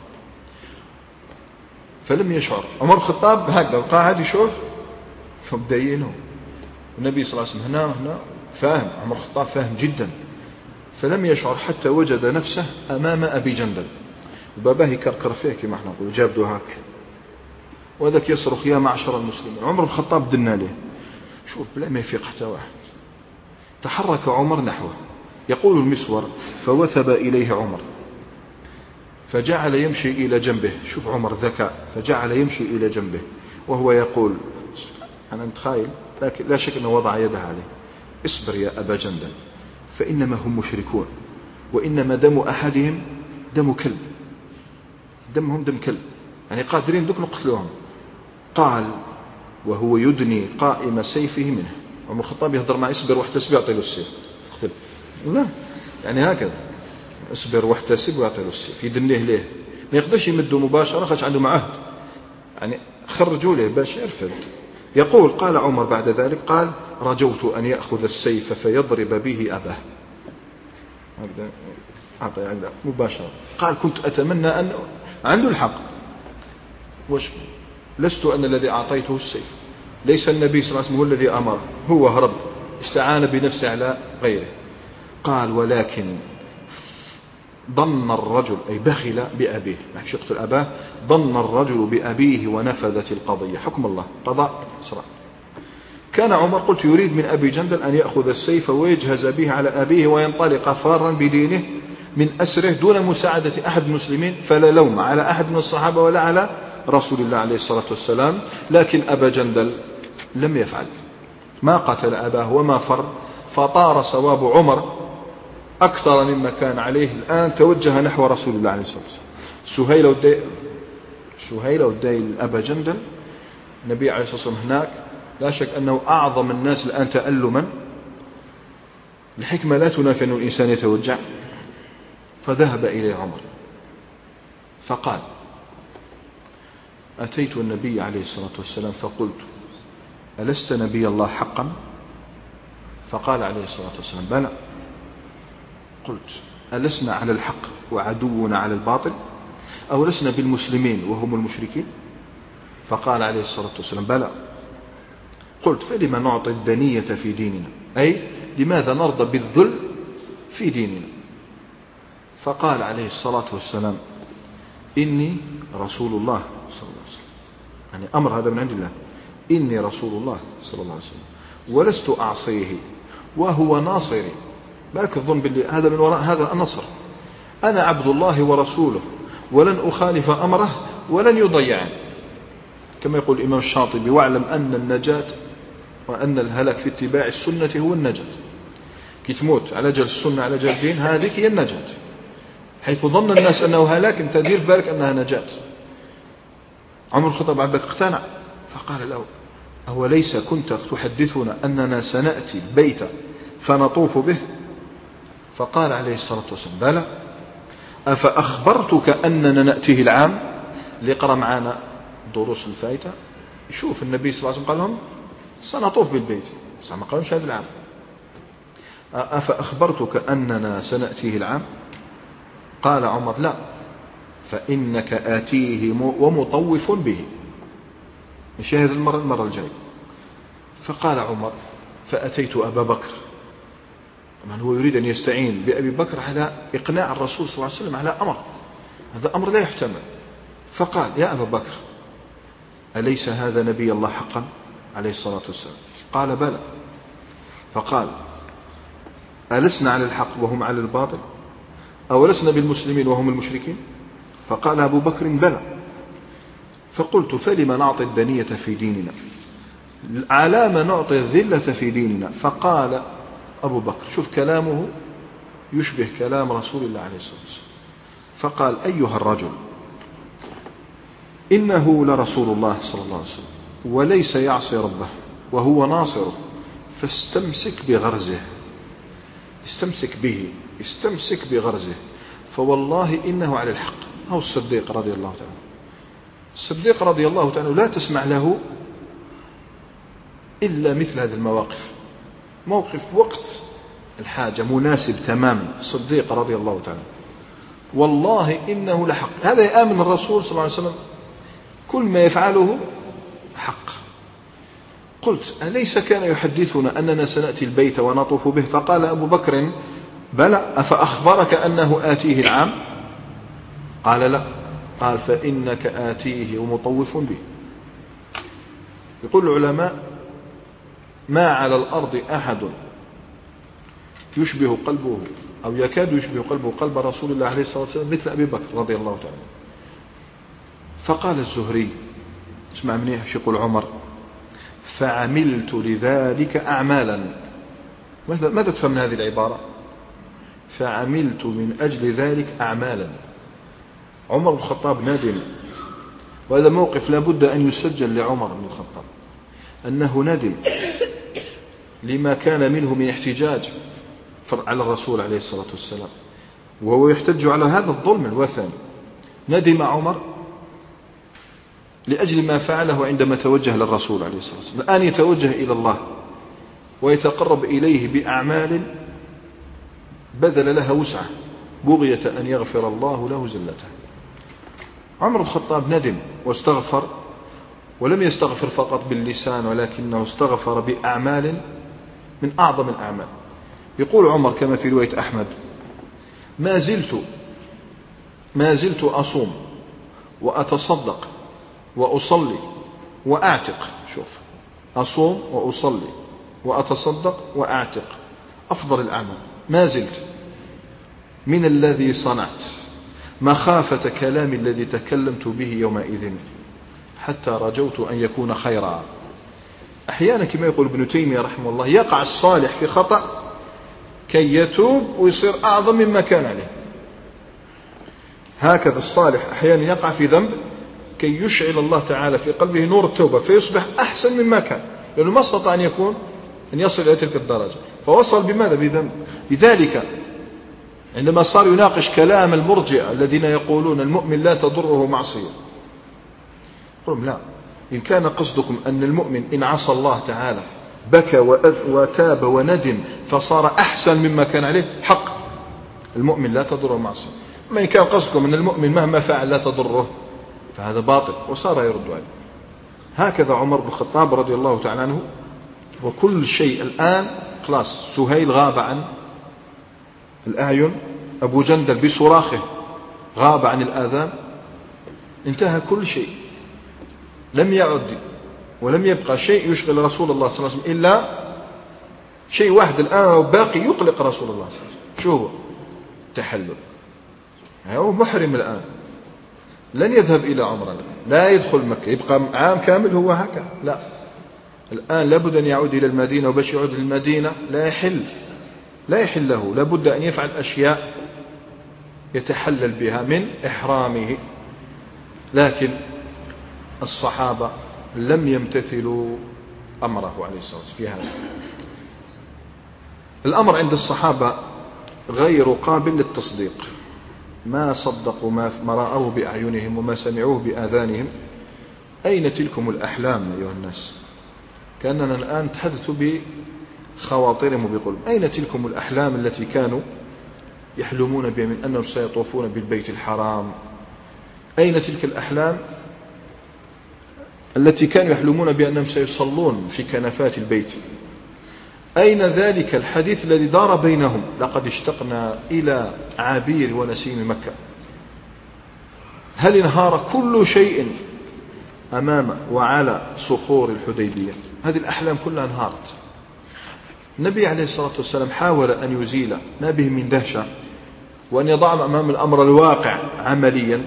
فلم يشعر عمر الخطاب هكذا قاعد يشوف فبدينه النبي صلى الله عليه وسلم هنا هنا فاهم، عمر الخطاب فاهم جدا. فلم يشعر حتى وجد نفسه أمام أبي جندل، وباباه يكركر فيه كما احنا نقول، جاب دهاك وذاك يصرخ يا معشر المسلمين. عمر الخطاب دنا له، شوف بلا ما يفيق حتى واحد. تحرك عمر نحوه، يقول المسور فوثب إليه عمر فجعل يمشي إلى جنبه. شوف عمر ذكاء، فجعل يمشي إلى جنبه وهو يقول أنا متخيل، لكن لا شك أنه وضع يده عليه، اصبر يا أبا جندل فإنما هم مشركون، وإنما دم أحدهم دم كلب، دمهم دم كلب، يعني قادرين دوك نقتلوهم. قال وهو يدني قائم سيفه منه. عمر الخطاب يهضر مع اصبر واحتسب يعطي له السيف، اقتل لا، يعني هكذا اصبر واحتسب ويعطي له السيف، يدنيه ليه، ما يقدرش يمده مباشرة خاطر عنده معهد، يعني خرجوا له باش يرفض. يقول قال عمر بعد ذلك قال رجوت أن يأخذ السيف فيضرب به أباه، أعطي عنده مباشرة. قال كنت أتمنى أن عنده الحق، وش لست أن الذي أعطيته السيف، ليس النبي صلى الله عليه وسلم هو الذي أمر، هو هرب استعان بنفسه على غيره. قال ولكن ظن الرجل أي بخل بأبيه، ما يقتل أباه، ظن الرجل بأبيه ونفذت القضية، حكم الله قضاء صراع. كان عمر قلت يريد من أبي جندل أن يأخذ السيف ويجهز به على أبيه وينطلق فارا بدينه من أسره دون مساعدة أحد المسلمين، فلا لوم على أحد من الصحابة ولا على رسول الله عليه الصلاة والسلام. لكن أبا جندل لم يفعل، ما قتل أباه وما فر، فطار صواب عمر أكثر مما كان عليه الآن، توجه نحو رسول الله عليه الصلاة والسلام. سهيل ودي سهيل ودي أبا جندل، النبي عليه الصلاة والسلام هناك لا شك أنه أعظم الناس الآن تألما. الحكمة لا تنافي أن الإنسان يتوجع، فذهب إليه عمر فقال: أتيت النبي عليه الصلاة والسلام فقلت: ألست نبي الله حقا؟ فقال عليه الصلاة والسلام: بلى. قلت: ألسنا على الحق وعدونا على الباطل، أو لسنا بالمسلمين وهم المشركين؟ فقال عليه الصلاة والسلام: بلى. قلت: فلما نعطي الدنية في ديننا، أي لماذا نرضى بالذل في ديننا؟ فقال عليه الصلاة والسلام: إني رسول الله صلى الله عليه وسلم، يعني أمر هذا من عند الله، إني رسول الله صلى الله عليه وسلم ولست أعصيه وهو ناصري. بالك الظن بالله هذا من وراء هذا النصر. أنا عبد الله ورسوله ولن أخالف أمره ولن يضيعني، كما يقول الإمام الشاطبي: واعلم أن النجاة وأن الهلاك في اتباع السنة هو النجاة. كي تموت على جال السنة على جال الدين، هذه هي النجاة. حيث ظن الناس أنه هلاك، انت دير في بالك أنها نجاة. عمر الخطاب عبدك اقتنع، فقال له: أوليس كنت تحدثنا أننا سنأتي البيت فنطوف به؟ فقال عليه الصلاة والسلام: بلى. أفأخبرتك أننا نأتيه العام؟ ليقرأ معنا دروس الفايتة يشوف النبي صلى الله عليه وسلم قال لهم سنطوف بالبيت، ما قالوش هذا العام. أفأخبرتك أننا سنأتيه العام؟ قال عمر: لا، فإنك آتيه ومطوف به، مش هذه المرة، المرة الجاية. فقال عمر: فأتيت أبا بكر، من هو يريد أن يستعين بأبي بكر على إقناع الرسول صلى الله عليه وسلم على أمر، هذا أمر لا يحتمل. فقال: يا أبا بكر، أليس هذا نبي الله حقا عليه الصلاة والسلام؟ قال: بلى. فقال: ألسنا على الحق وهم على الباطل، أو لسنا بالمسلمين وهم المشركين؟ فقال أبو بكر: بلى. فقلت: فلما نعطي الدنية في ديننا، على ما نعطي الذلة في ديننا؟ فقال أبو بكر، شوف كلامه يشبه كلام رسول الله عليه الصلاة والسلام، فقال: أيها الرجل، إنه لرسول الله صلى الله عليه وسلم وليس يعصي ربه وهو ناصره، فاستمسك بغرزه، استمسك به، استمسك بغرزه، فوالله إنه على الحق. هو الصديق رضي الله تعالى، الصديق رضي الله تعالى لا تسمع له إلا مثل هذه المواقف، موقف وقت الحاجة مناسب تماما. الصديق رضي الله تعالى والله إنه لحق، هذا يآمن الرسول صلى الله عليه وسلم كل ما يفعله حق. قلت: أليس كان يحدثنا أننا سنأتي البيت ونطوف به؟ فقال أبو بكر: بلى. أفأخبرك أنه آتيه العام؟ قال: لا. قال: فإنك آتيه ومطوف به. يقول العلماء: ما على الأرض أحد يشبه قلبه أو يكاد يشبه قلبه قلب رسول الله عليه الصلاة والسلام مثل أبي بكر رضي الله تعالى. فقال الزهري، اسمع مني ايش يقول عمر: فعملت لذلك أعمالا. ماذا تفهم من هذه العبارة؟ فعملت من أجل ذلك أعمالا. عمر بن الخطاب نادم، وهذا موقف لا بد أن يسجل لعمر بن الخطاب، أنه ندم لما كان منه من احتجاج على الرسول عليه الصلاة والسلام، وهو يحتج على هذا الظلم الوثني. ندم عمر لأجل ما فعله عندما توجه للرسول عليه الصلاة والسلام. الآن يتوجه إلى الله ويتقرب إليه بأعمال بذل لها وسعة بغية أن يغفر الله له زلته. عمر الخطاب ندم واستغفر، ولم يستغفر فقط باللسان، ولكنه استغفر بأعمال من أعظم الأعمال. يقول عمر كما في رواية أحمد: ما زلت ما زلت أصوم وأتصدق وأصلي وأعتق. شوف، أصوم وأصلي وأتصدق وأعتق، أفضل الأعمال. ما زلت من الذي صنعت مخافة كلام الذي تكلمت به يومئذ، حتى رجوت أن يكون خيرا. أحيانا كما يقول ابن تيمية رحمه الله يقع الصالح في خطأ كي يتوب ويصير أعظم مما كان عليه. هكذا الصالح أحيانا يقع في ذنب كي يشعل الله تعالى في قلبه نور التوبة فيصبح أحسن مما كان، لأنه ما استطاع أن يكون أن يصل إلى تلك الدرجة، فوصل بماذا؟ بذنب. لذلك عندما صار يناقش كلام المرجئة الذين يقولون المؤمن لا تضره معصية، قلهم لا، إن كان قصدكم أن المؤمن إن عصى الله تعالى بكى وتاب وندم فصار أحسن مما كان عليه، حق المؤمن لا تضره معصية. ما إن كان قصدكم أن المؤمن مهما فعل لا تضره فهذا باطل، وصار يرد عليه. هكذا عمر بن الخطاب رضي الله تعالى عنه، وكل شيء الآن خلاص. سهيل غاب عن الأعين، أبو جندل بصراخه غاب عن الآذان، انتهى كل شيء، لم يعد ولم يبقى شيء يشغل رسول الله صلى الله عليه وسلم إلا شيء واحد الآن باقي يقلق رسول الله صلى الله عليه وسلم. شو هو؟ تحلل. هو محرم الآن، لن يذهب إلى عمره، لا يدخل مكة، يبقى عام كامل هو هكذا، لا، الآن لابد أن يعود إلى المدينة، وباش يعود للمدينة لا يحل لا يحل له، لابد أن يفعل أشياء يتحلل بها من إحرامه. لكن الصحابة لم يمتثلوا أمره عليه الصلاة والسلام في هذا الأمر. عند الصحابة غير قابل للتصديق، ما صدقوا ما رأوه بأعينهم وما سمعوه بآذانهم. أين تلكم الأحلام أيها الناس؟ كأننا الآن نتحدث بخواطرهم وبقلوبهم. أين تلكم الأحلام التي كانوا يحلمون بها من أنهم سيطوفون بالبيت الحرام؟ أين تلك الأحلام التي كانوا يحلمون بأنهم سيصلون في كنفات البيت؟ أين ذلك الحديث الذي دار بينهم لقد اشتقنا إلى عبير ونسيم مكة؟ هل انهار كل شيء أمام وعلى صخور الحديبية؟ هذه الأحلام كلها انهارت. النبي عليه الصلاة والسلام حاول أن يزيل ما به من دهشة وأن يضع أمام الأمر الواقع عمليا،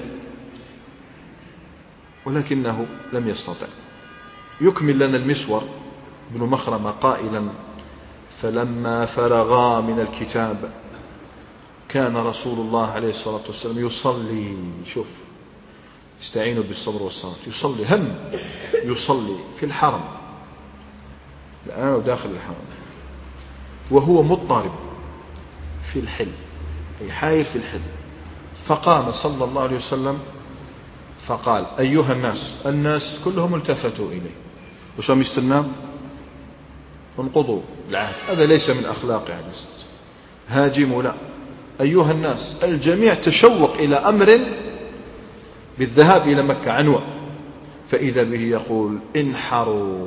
ولكنه لم يستطع. يكمل لنا المسور بن مخرمة قائلا: فلما فرغا من الكتاب كان رسول الله عليه الصلاة والسلام يصلي، شوف، استعينوا بالصبر والصلاة، يصلي، هم يصلي في الحرم الآن وداخل الحرم، وهو مضطرب في الحل، أي حاير في الحل. فقام صلى الله عليه وسلم فقال: أيها الناس. الناس كلهم التفتوا إليه، وش هم يستناه؟ انقضوا العهد، هذا ليس من أخلاق عليه الصلاة والسلام. هاجموا، لا، أيها الناس. الجميع تشوق إلى أمر بالذهاب إلى مكة عنوة، فإذا به يقول: انحروا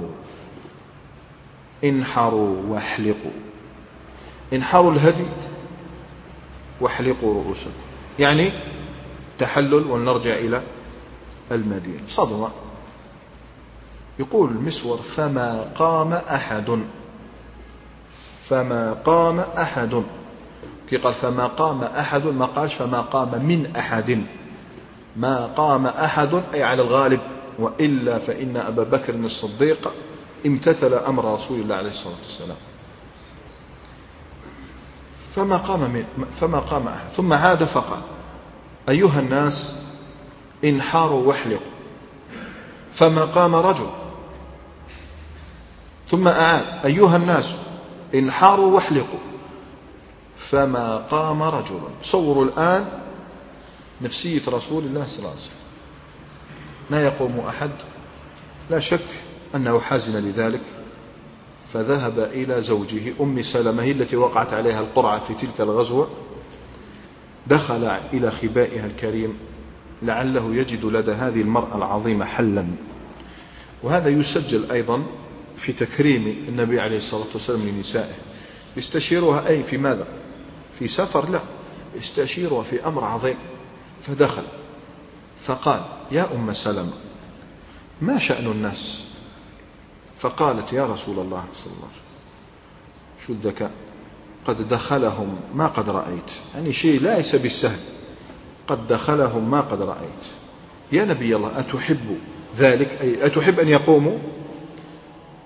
انحروا واحلقوا، انحروا الهدي واحلقوا رؤوسكم، يعني تحلل ونرجع إلى المدينة. صدمة. يقول المسور: فما قام أحد، فما قام أحد. كي قال فما قام أحد ما قالش فما قام من أحد، ما قام أحد أي على الغالب، وإلا فإن أبا بكر الصديق امتثل أمر رسول الله عليه الصلاة والسلام. فما قام من فما قام أحد. ثم عاد فقال: أيها الناس انحاروا واحلقوا، فما قام رجل. ثم أعاد: أيها الناس انحاروا واحلقوا، فما قام رجل. تصوروا الآن نفسية رسول الله صلى الله عليه وسلم، لا يقوم أحد. لا شك أنه حزن لذلك، فذهب إلى زوجه أم سلمة، هي التي وقعت عليها القرعة في تلك الغزوة. دخل إلى خبائها الكريم لعله يجد لدى هذه المرأة العظيمة حلا. وهذا يسجل أيضا في تكريم النبي عليه الصلاة والسلام لنسائه، يستشيرها أي في ماذا؟ في سفر؟ لا، يستشيرها في أمر عظيم. فدخل فقال: يا أم سلمة، ما شأن الناس؟ فقالت: يا رسول الله صلى الله عليه وسلم، شو الذكاء، قد دخلهم ما قد رأيت، يعني شيء ليس بالسهل، قد دخلهم ما قد رأيت. يا نبي الله، أتحب ذلك، أي أتحب أن يقوموا؟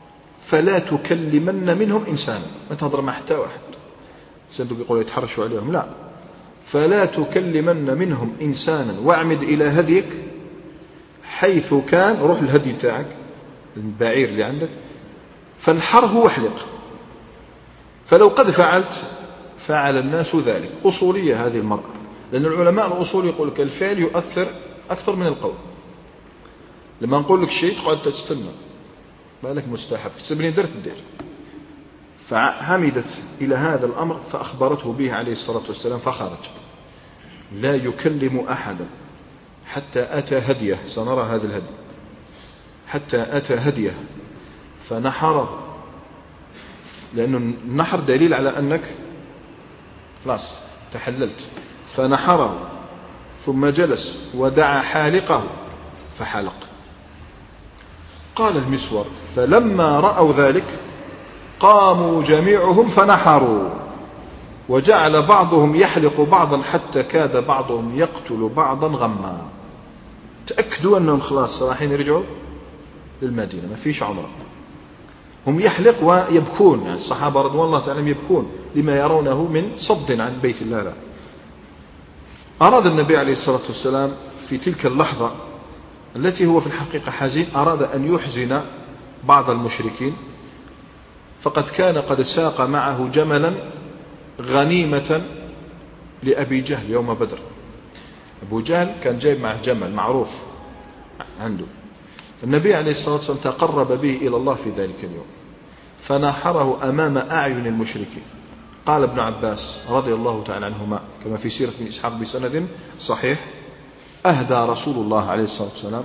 فلا تكلمن منهم إنسانا، ما تهضر مع حتى واحد سندوك يقول يتحرشوا عليهم، لا، فلا تكلمن منهم إنسانا واعمد إلى هديك حيث كان، روح الهدي تاعك البعير اللي عندك فانحره واحلق، فلو قد فعلت فعل الناس ذلك. أصولية هذه المرأة، لأن العلماء الأصول يقول لك الفعل يؤثر أكثر من القول. لما نقول لك شيء تقعد تستنى بالك مستحب، تسبني درت الدير. فعمدت إلى هذا الأمر فأخبرته به عليه الصلاة والسلام فخرج لا يكلم أحدا حتى أتى هديه، سنرى هذا الهدي، حتى أتى هديه فنحره، لأنه النحر دليل على أنك خلاص تحللت، فنحره ثم جلس ودعا حالقه فحلق. قال المسور فلما رأوا ذلك قاموا جميعهم فنحروا، وجعل بعضهم يحلق بعضا حتى كاد بعضهم يقتل بعضا غما. تأكدوا أنهم خلاص رايحين يرجعوا للمدينة، ما فيش عمره، هم يحلق ويبكون، يعني الصحابة رضوان الله تعالى يبكون لما يرونه من صد عن بيت الله له. أراد النبي عليه الصلاة والسلام في تلك اللحظة التي هو في الحقيقة حزين، أراد أن يحزن بعض المشركين، فقد كان قد ساق معه جملا غنيمة لأبي جهل يوم بدر. أبو جهل كان جايب معه جمل معروف عنده، النبي عليه الصلاة والسلام تقرب به إلى الله في ذلك اليوم فنحره أمام أعين المشركين. قال ابن عباس رضي الله تعالى عنهما كما في سيرة ابن إسحاق بسند صحيح: أهدى رسول الله عليه الصلاة والسلام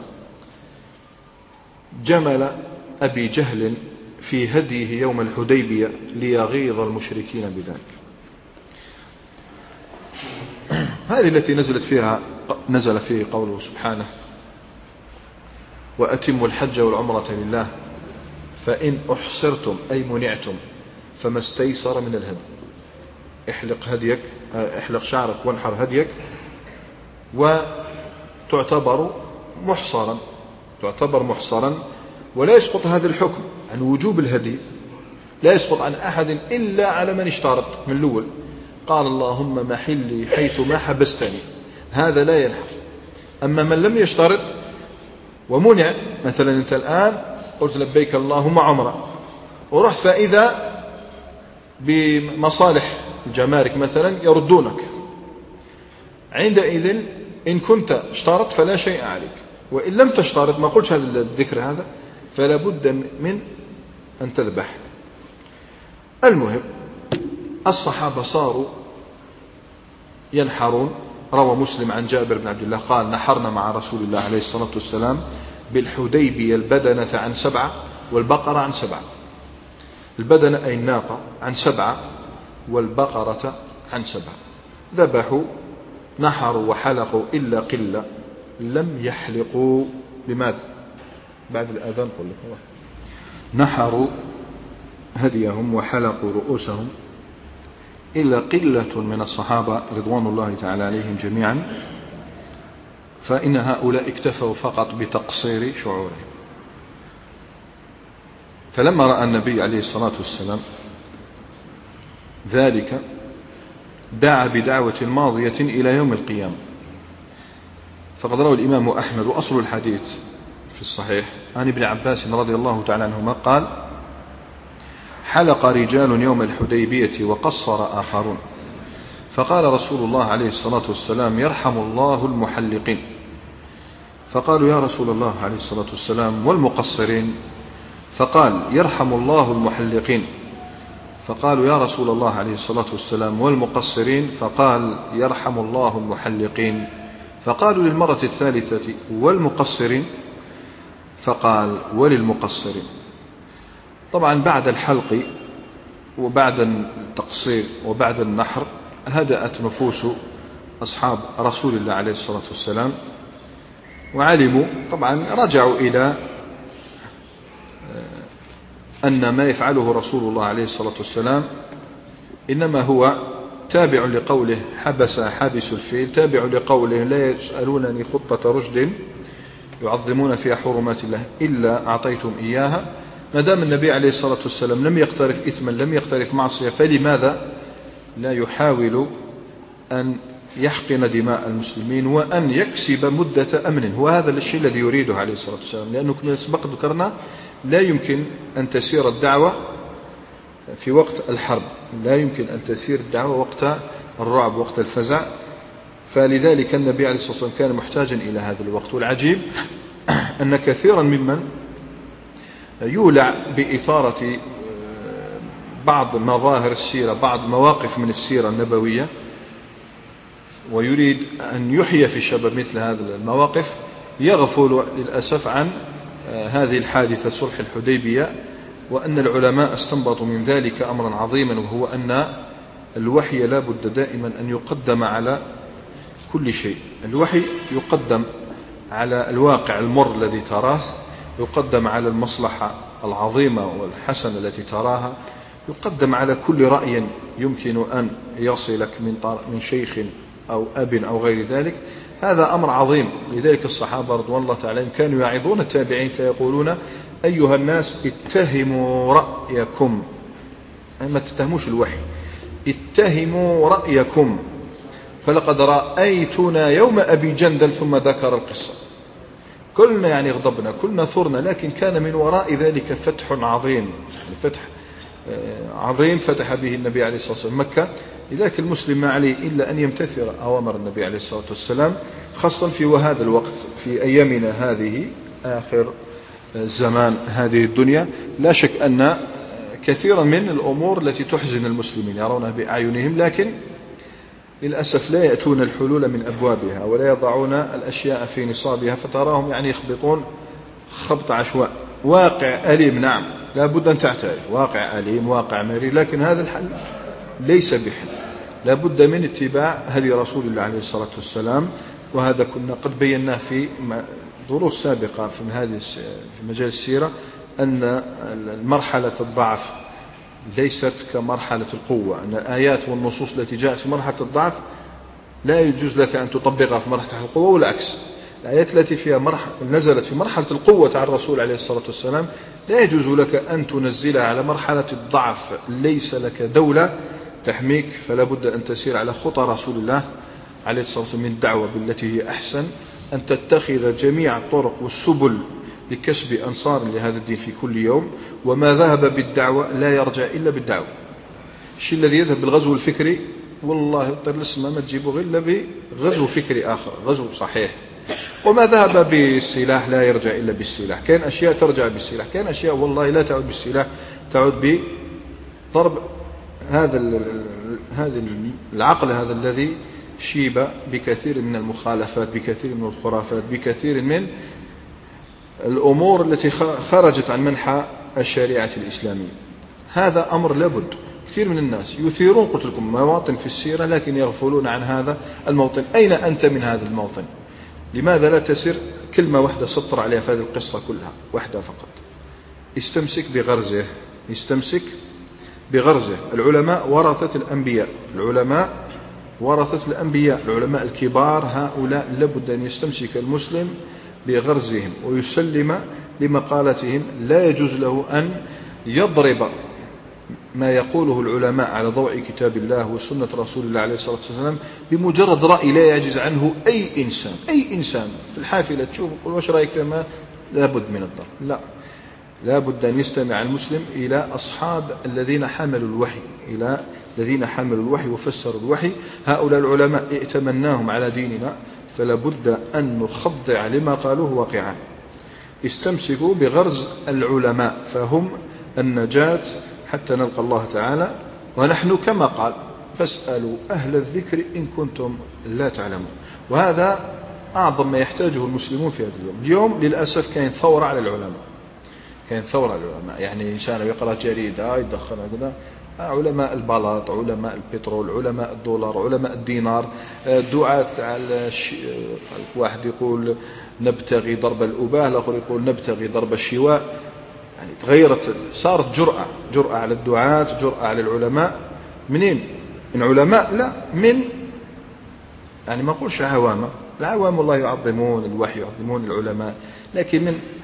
جمل أبي جهل في هديه يوم الحديبية ليغيظ المشركين بذلك. هذه التي نزلت فيها نزل فيه قوله سبحانه: وأتموا الحج والعمرة لله فإن أحصرتم أي منعتم فما استيسر من الهدي. احلق هديك، احلق شعرك وانحر هديك، وتعتبر محصرا، تعتبر محصرا، ولا يسقط هذا الحكم عن وجوب الهدي، لا يسقط عن أحد إلا على من اشترط من الأول، قال اللهم محلي حيث ما حبستني، هذا لا ينحر. أما من لم يشترط ومنع، مثلا أنت الآن قلت لبيك اللهم عمرة ورحت فإذا بمصالح الجمارك مثلا يردونك، عندئذ إن كنت اشترط فلا شيء عليك، وإن لم تشترط ما قلتش هذا الذكر هذا فلا بد من أن تذبح. المهم الصحابة صاروا ينحرون. روى مسلم عن جابر بن عبد الله قال: نحرنا مع رسول الله عليه الصلاة والسلام بالحديبية البدنة عن سبعة والبقرة عن سبعة. البدنة أي الناقة عن سبعة والبقرة عن سبعة. ذبحوا نحروا وحلقوا إلا قلة لم يحلقوا. لماذا؟ بعد الآذان قل لك نحروا هديهم وحلقوا رؤوسهم إلا قلة من الصحابة رضوان الله تعالى عليهم جميعا، فإن هؤلاء اكتفوا فقط بتقصير شعورهم. فلما رأى النبي عليه الصلاة والسلام ذلك دعا بدعوة ماضية إلى يوم القيامة. فقد روى الإمام أحمد وأصل الحديث في الصحيح عن ابن عباس رضي الله تعالى عنهما قال: حلق رجال يوم الحديبية وقصر آخرون، فقال رسول الله عليه الصلاة والسلام: يرحم الله المحلقين. فقالوا: يا رسول الله عليه الصلاة والسلام والمقصرين؟ فقال: يرحم الله المحلقين. فقالوا: يا رسول الله عليه الصلاة والسلام والمقصرين؟ فقال: يرحم الله المحلقين. فقالوا للمرة الثالثة: والمقصرين؟ فقال: وللمقصرين. طبعا بعد الحلق وبعد التقصير وبعد النحر هدأت نفوس أصحاب رسول الله عليه الصلاة والسلام، وعلموا طبعا رجعوا إلى أن ما يفعله رسول الله عليه الصلاة والسلام إنما هو تابع لقوله: حبس حابس الفيل، تابع لقوله: لا يسألونني خطة رشد يعظمون فيها حرمات الله إلا أعطيتم إياها. ما دام النبي عليه الصلاة والسلام لم يقترف إثما لم يقترف معصية، فلماذا لا يحاول أن يحقن دماء المسلمين وأن يكسب مدة أمن؟ هو هذا الشيء الذي يريده عليه الصلاة والسلام، لأنه كما سبق ذكرنا لا يمكن أن تسير الدعوة في وقت الحرب، لا يمكن أن تسير الدعوة وقت الرعب وقت الفزع، فلذلك النبي عليه الصلاة والسلام كان محتاجا إلى هذا الوقت. والعجيب أن كثيرا ممن يولع بإثارة بعض مظاهر السيرة، بعض مواقف من السيرة النبوية، ويريد أن يحيي في الشباب مثل هذه المواقف، يغفل للأسف عن هذه الحادثة صلح الحديبية، وأن العلماء استنبطوا من ذلك أمرا عظيما، وهو أن الوحي لا بد دائما أن يقدم على كل شيء. الوحي يقدم على الواقع المر الذي تراه، يقدم على المصلحة العظيمة والحسنة التي تراها، يقدم على كل رأي يمكن أن يصلك من من شيخ أو أب أو غير ذلك. هذا أمر عظيم. لذلك الصحابة رضوان الله تعالى كانوا يعظون التابعين فيقولون: أيها الناس اتهموا رأيكم، ما تتهموش الوحي، اتهموا رأيكم، فلقد رأيتنا يوم أبي جندل، ثم ذكر القصة. كلنا يعني غضبنا، كلنا ثرنا، لكن كان من وراء ذلك فتح عظيم، فتح عظيم فتح به النبي عليه الصلاة والسلام مكة. لذلك المسلم ما عليه إلا أن يمتثل أوامر النبي عليه الصلاة والسلام، خاصة في وهذا الوقت في أيامنا هذه آخر زمان هذه الدنيا. لا شك أن كثيرا من الأمور التي تحزن المسلمين يرونها بأعينهم، لكن للأسف لا يأتون الحلول من أبوابها ولا يضعون الأشياء في نصابها، فتراهم يعني يخبطون خبط عشواء. واقع أليم، نعم، لا بد أن تعترف، واقع أليم، واقع مرير، لكن هذا الحل ليس بحل. لا بد من اتباع هدي رسول الله عليه الصلاة والسلام، وهذا كنا قد بيناه في دروس سابقة في هذه في مجال السيرة، أن مرحلة الضعف ليست كمرحلة القوة، أن الآيات والنصوص التي جاءت في مرحلة الضعف لا يجوز لك أن تطبقها في مرحلة القوة، والعكس. الآيات التي فيها مرحلة نزلت في مرحلة القوة على الرسول عليه الصلاة والسلام لا يجوز لك أن تنزلها على مرحلة الضعف. ليس لك دولة تحميك، فلا بد أن تسير على خطى رسول الله عليه الصلاة والسلام من دعوة بالتي هي أحسن، أن تتخذ جميع الطرق والسبل لكسب أنصار لهذا الدين في كل يوم. وما ذهب بالدعوة لا يرجع إلا بالدعوة. الشيء الذي يذهب بالغزو الفكري والله طير الاسم ما تجيبه إلا بغزو فكري آخر، غزو صحيح. وما ذهب بالسلاح لا يرجع إلا بالسلاح. كان أشياء ترجع بالسلاح، كان أشياء والله لا تعود بالسلاح، تعود بضرب هذا هذا العقل هذا الذي شيب بكثير من المخالفات، بكثير من الخرافات، بكثير من الأمور التي خرجت عن منحى الشريعة الإسلامية. هذا أمر لابد. كثير من الناس يثيرون قلت لكم مواطن في السيرة، لكن يغفلون عن هذا الموطن. أين أنت من هذا الموطن؟ لماذا لا تسر كلمة واحدة سطر عليها في هذه القصة كلها، واحدة فقط؟ استمسك بغرزه، استمسك بغرزه. العلماء ورثة الأنبياء، العلماء ورثة الأنبياء، العلماء الكبار هؤلاء لابد أن يستمسك المسلم بغرزهم ويسلم لمقالتهم. لا يجوز له أن يضرب ما يقوله العلماء على ضوء كتاب الله وسنة رسول الله عليه الصلاة والسلام بمجرد رأي لا يعجز عنه أي إنسان. أي إنسان في الحافلة تشوف يقول واش رأيك فيما، لابد من الضرب. لا، لابد أن يستمع المسلم إلى أصحاب الذين حملوا الوحي، إلى الذين حملوا الوحي وفسروا الوحي. هؤلاء العلماء ائتمناهم على ديننا، فلا بد أن نخضع لما قالوه واقعا. استمسكوا بغرز العلماء، فهم النجاة حتى نلقى الله تعالى. ونحن كما قال: فاسألوا أهل الذكر إن كنتم لا تعلمون. وهذا أعظم ما يحتاجه المسلمون في هذا اليوم. اليوم للأسف كاين ثورة على العلماء، كاين ثورة على العلماء. يعني إنسان يقرأ جريدة يدخل كذا، علماء البلاط، علماء البترول، علماء الدولار، علماء الدينار، دعاة على واحد يقول نبتغي ضرب الأباه، الآخر يقول نبتغي ضرب الشواء. يعني تغيرت، صارت جرأة، جرأة على الدعاة، جرأة على العلماء. منين؟ من علماء؟ لا، من يعني ما نقولش عوام. العوام والله يعظمون الوحي، يعظمون العلماء، لكن من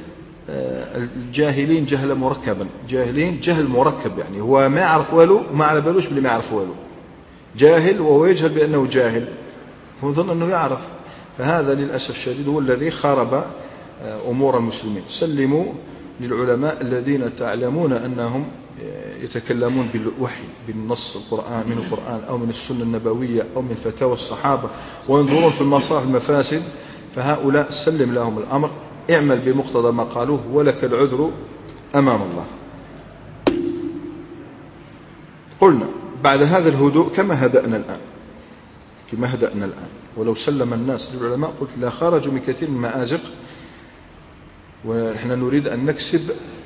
الجاهلين جهل مركبا، جاهلين جهل مركب، يعني هو ما يعرف والو وما على بالوش باللي ما يعرف والو، جاهل وهو يجهل بأنه جاهل، هو يظن أنه يعرف. فهذا للأسف الشديد هو الذي خرب أمور المسلمين. سلموا للعلماء الذين تعلمون أنهم يتكلمون بالوحي، بالنص القرآن من القرآن أو من السنة النبوية أو من فتاوى الصحابة، وينظرون في المصالح المفاسد، فهؤلاء سلم لهم الأمر، اعمل بمقتضى ما قالوه ولك العذر أمام الله. قلنا بعد هذا الهدوء كما هدأنا الآن كما هدأنا الآن ولو سلم الناس للعلماء قلت لا خرجوا من كثير من المآزق، ونحن نريد أن نكسب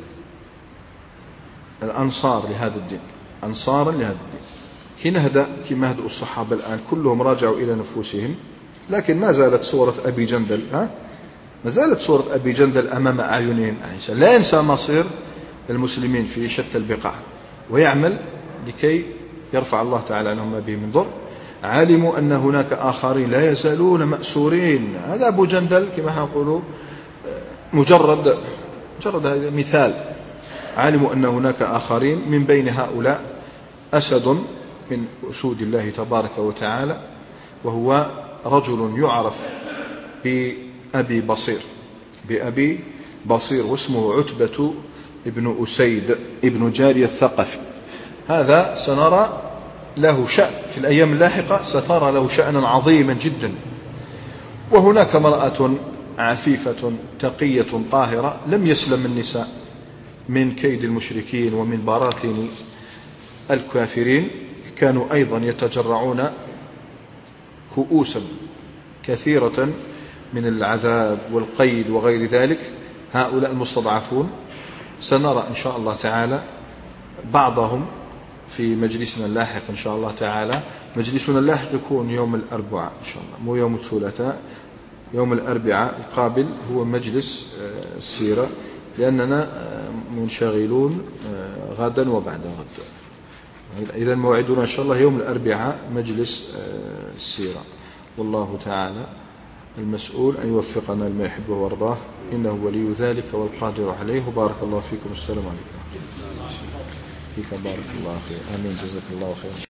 الأنصار لهذا الدين، أنصارا لهذا الدين. كي نهدأ كما هدأوا الصحابة الآن كلهم راجعوا إلى نفوسهم، لكن ما زالت صورة أبي جندل ها ما زالت صورة أبي جندل أمام أعينهم. يعني لا ينسى مصير المسلمين في شتى البقاع، ويعمل لكي يرفع الله تعالى لهم ما به من ضر. علموا أن هناك آخرين لا يزالون مأسورين، هذا أبو جندل كما نقول مجرد مجرد هذا مثال. علموا أن هناك آخرين من بين هؤلاء أسد من أسود الله تبارك وتعالى، وهو رجل يعرف بأبي بصير بأبي بصير واسمه عتبة ابن أسيد ابن جارية الثقفي. هذا سنرى له شأن في الأيام اللاحقة، سترى له شأنا عظيما جدا. وهناك امرأة عفيفة تقية طاهرة لم يسلم النساء من كيد المشركين ومن براثن الكافرين، كانوا أيضا يتجرعون كؤوسا كثيرة من العذاب والقيد وغير ذلك. هؤلاء المستضعفون سنرى إن شاء الله تعالى بعضهم في مجلسنا اللاحق إن شاء الله تعالى. مجلسنا اللاحق يكون يوم الأربعاء إن شاء الله، مو يوم الثلاثاء، يوم الأربعاء القابل هو مجلس السيرة، لأننا منشغلون غدا وبعد غد. إذا موعدنا إن شاء الله يوم الأربعاء مجلس السيرة، والله تعالى المسؤول أن يوفقنا لما يحبه وارضاه، إنه ولي ذلك والقادر عليه. وبارك الله فيكم. السلام عليكم. فيك بارك الله خير. آمين. جزاك الله خير.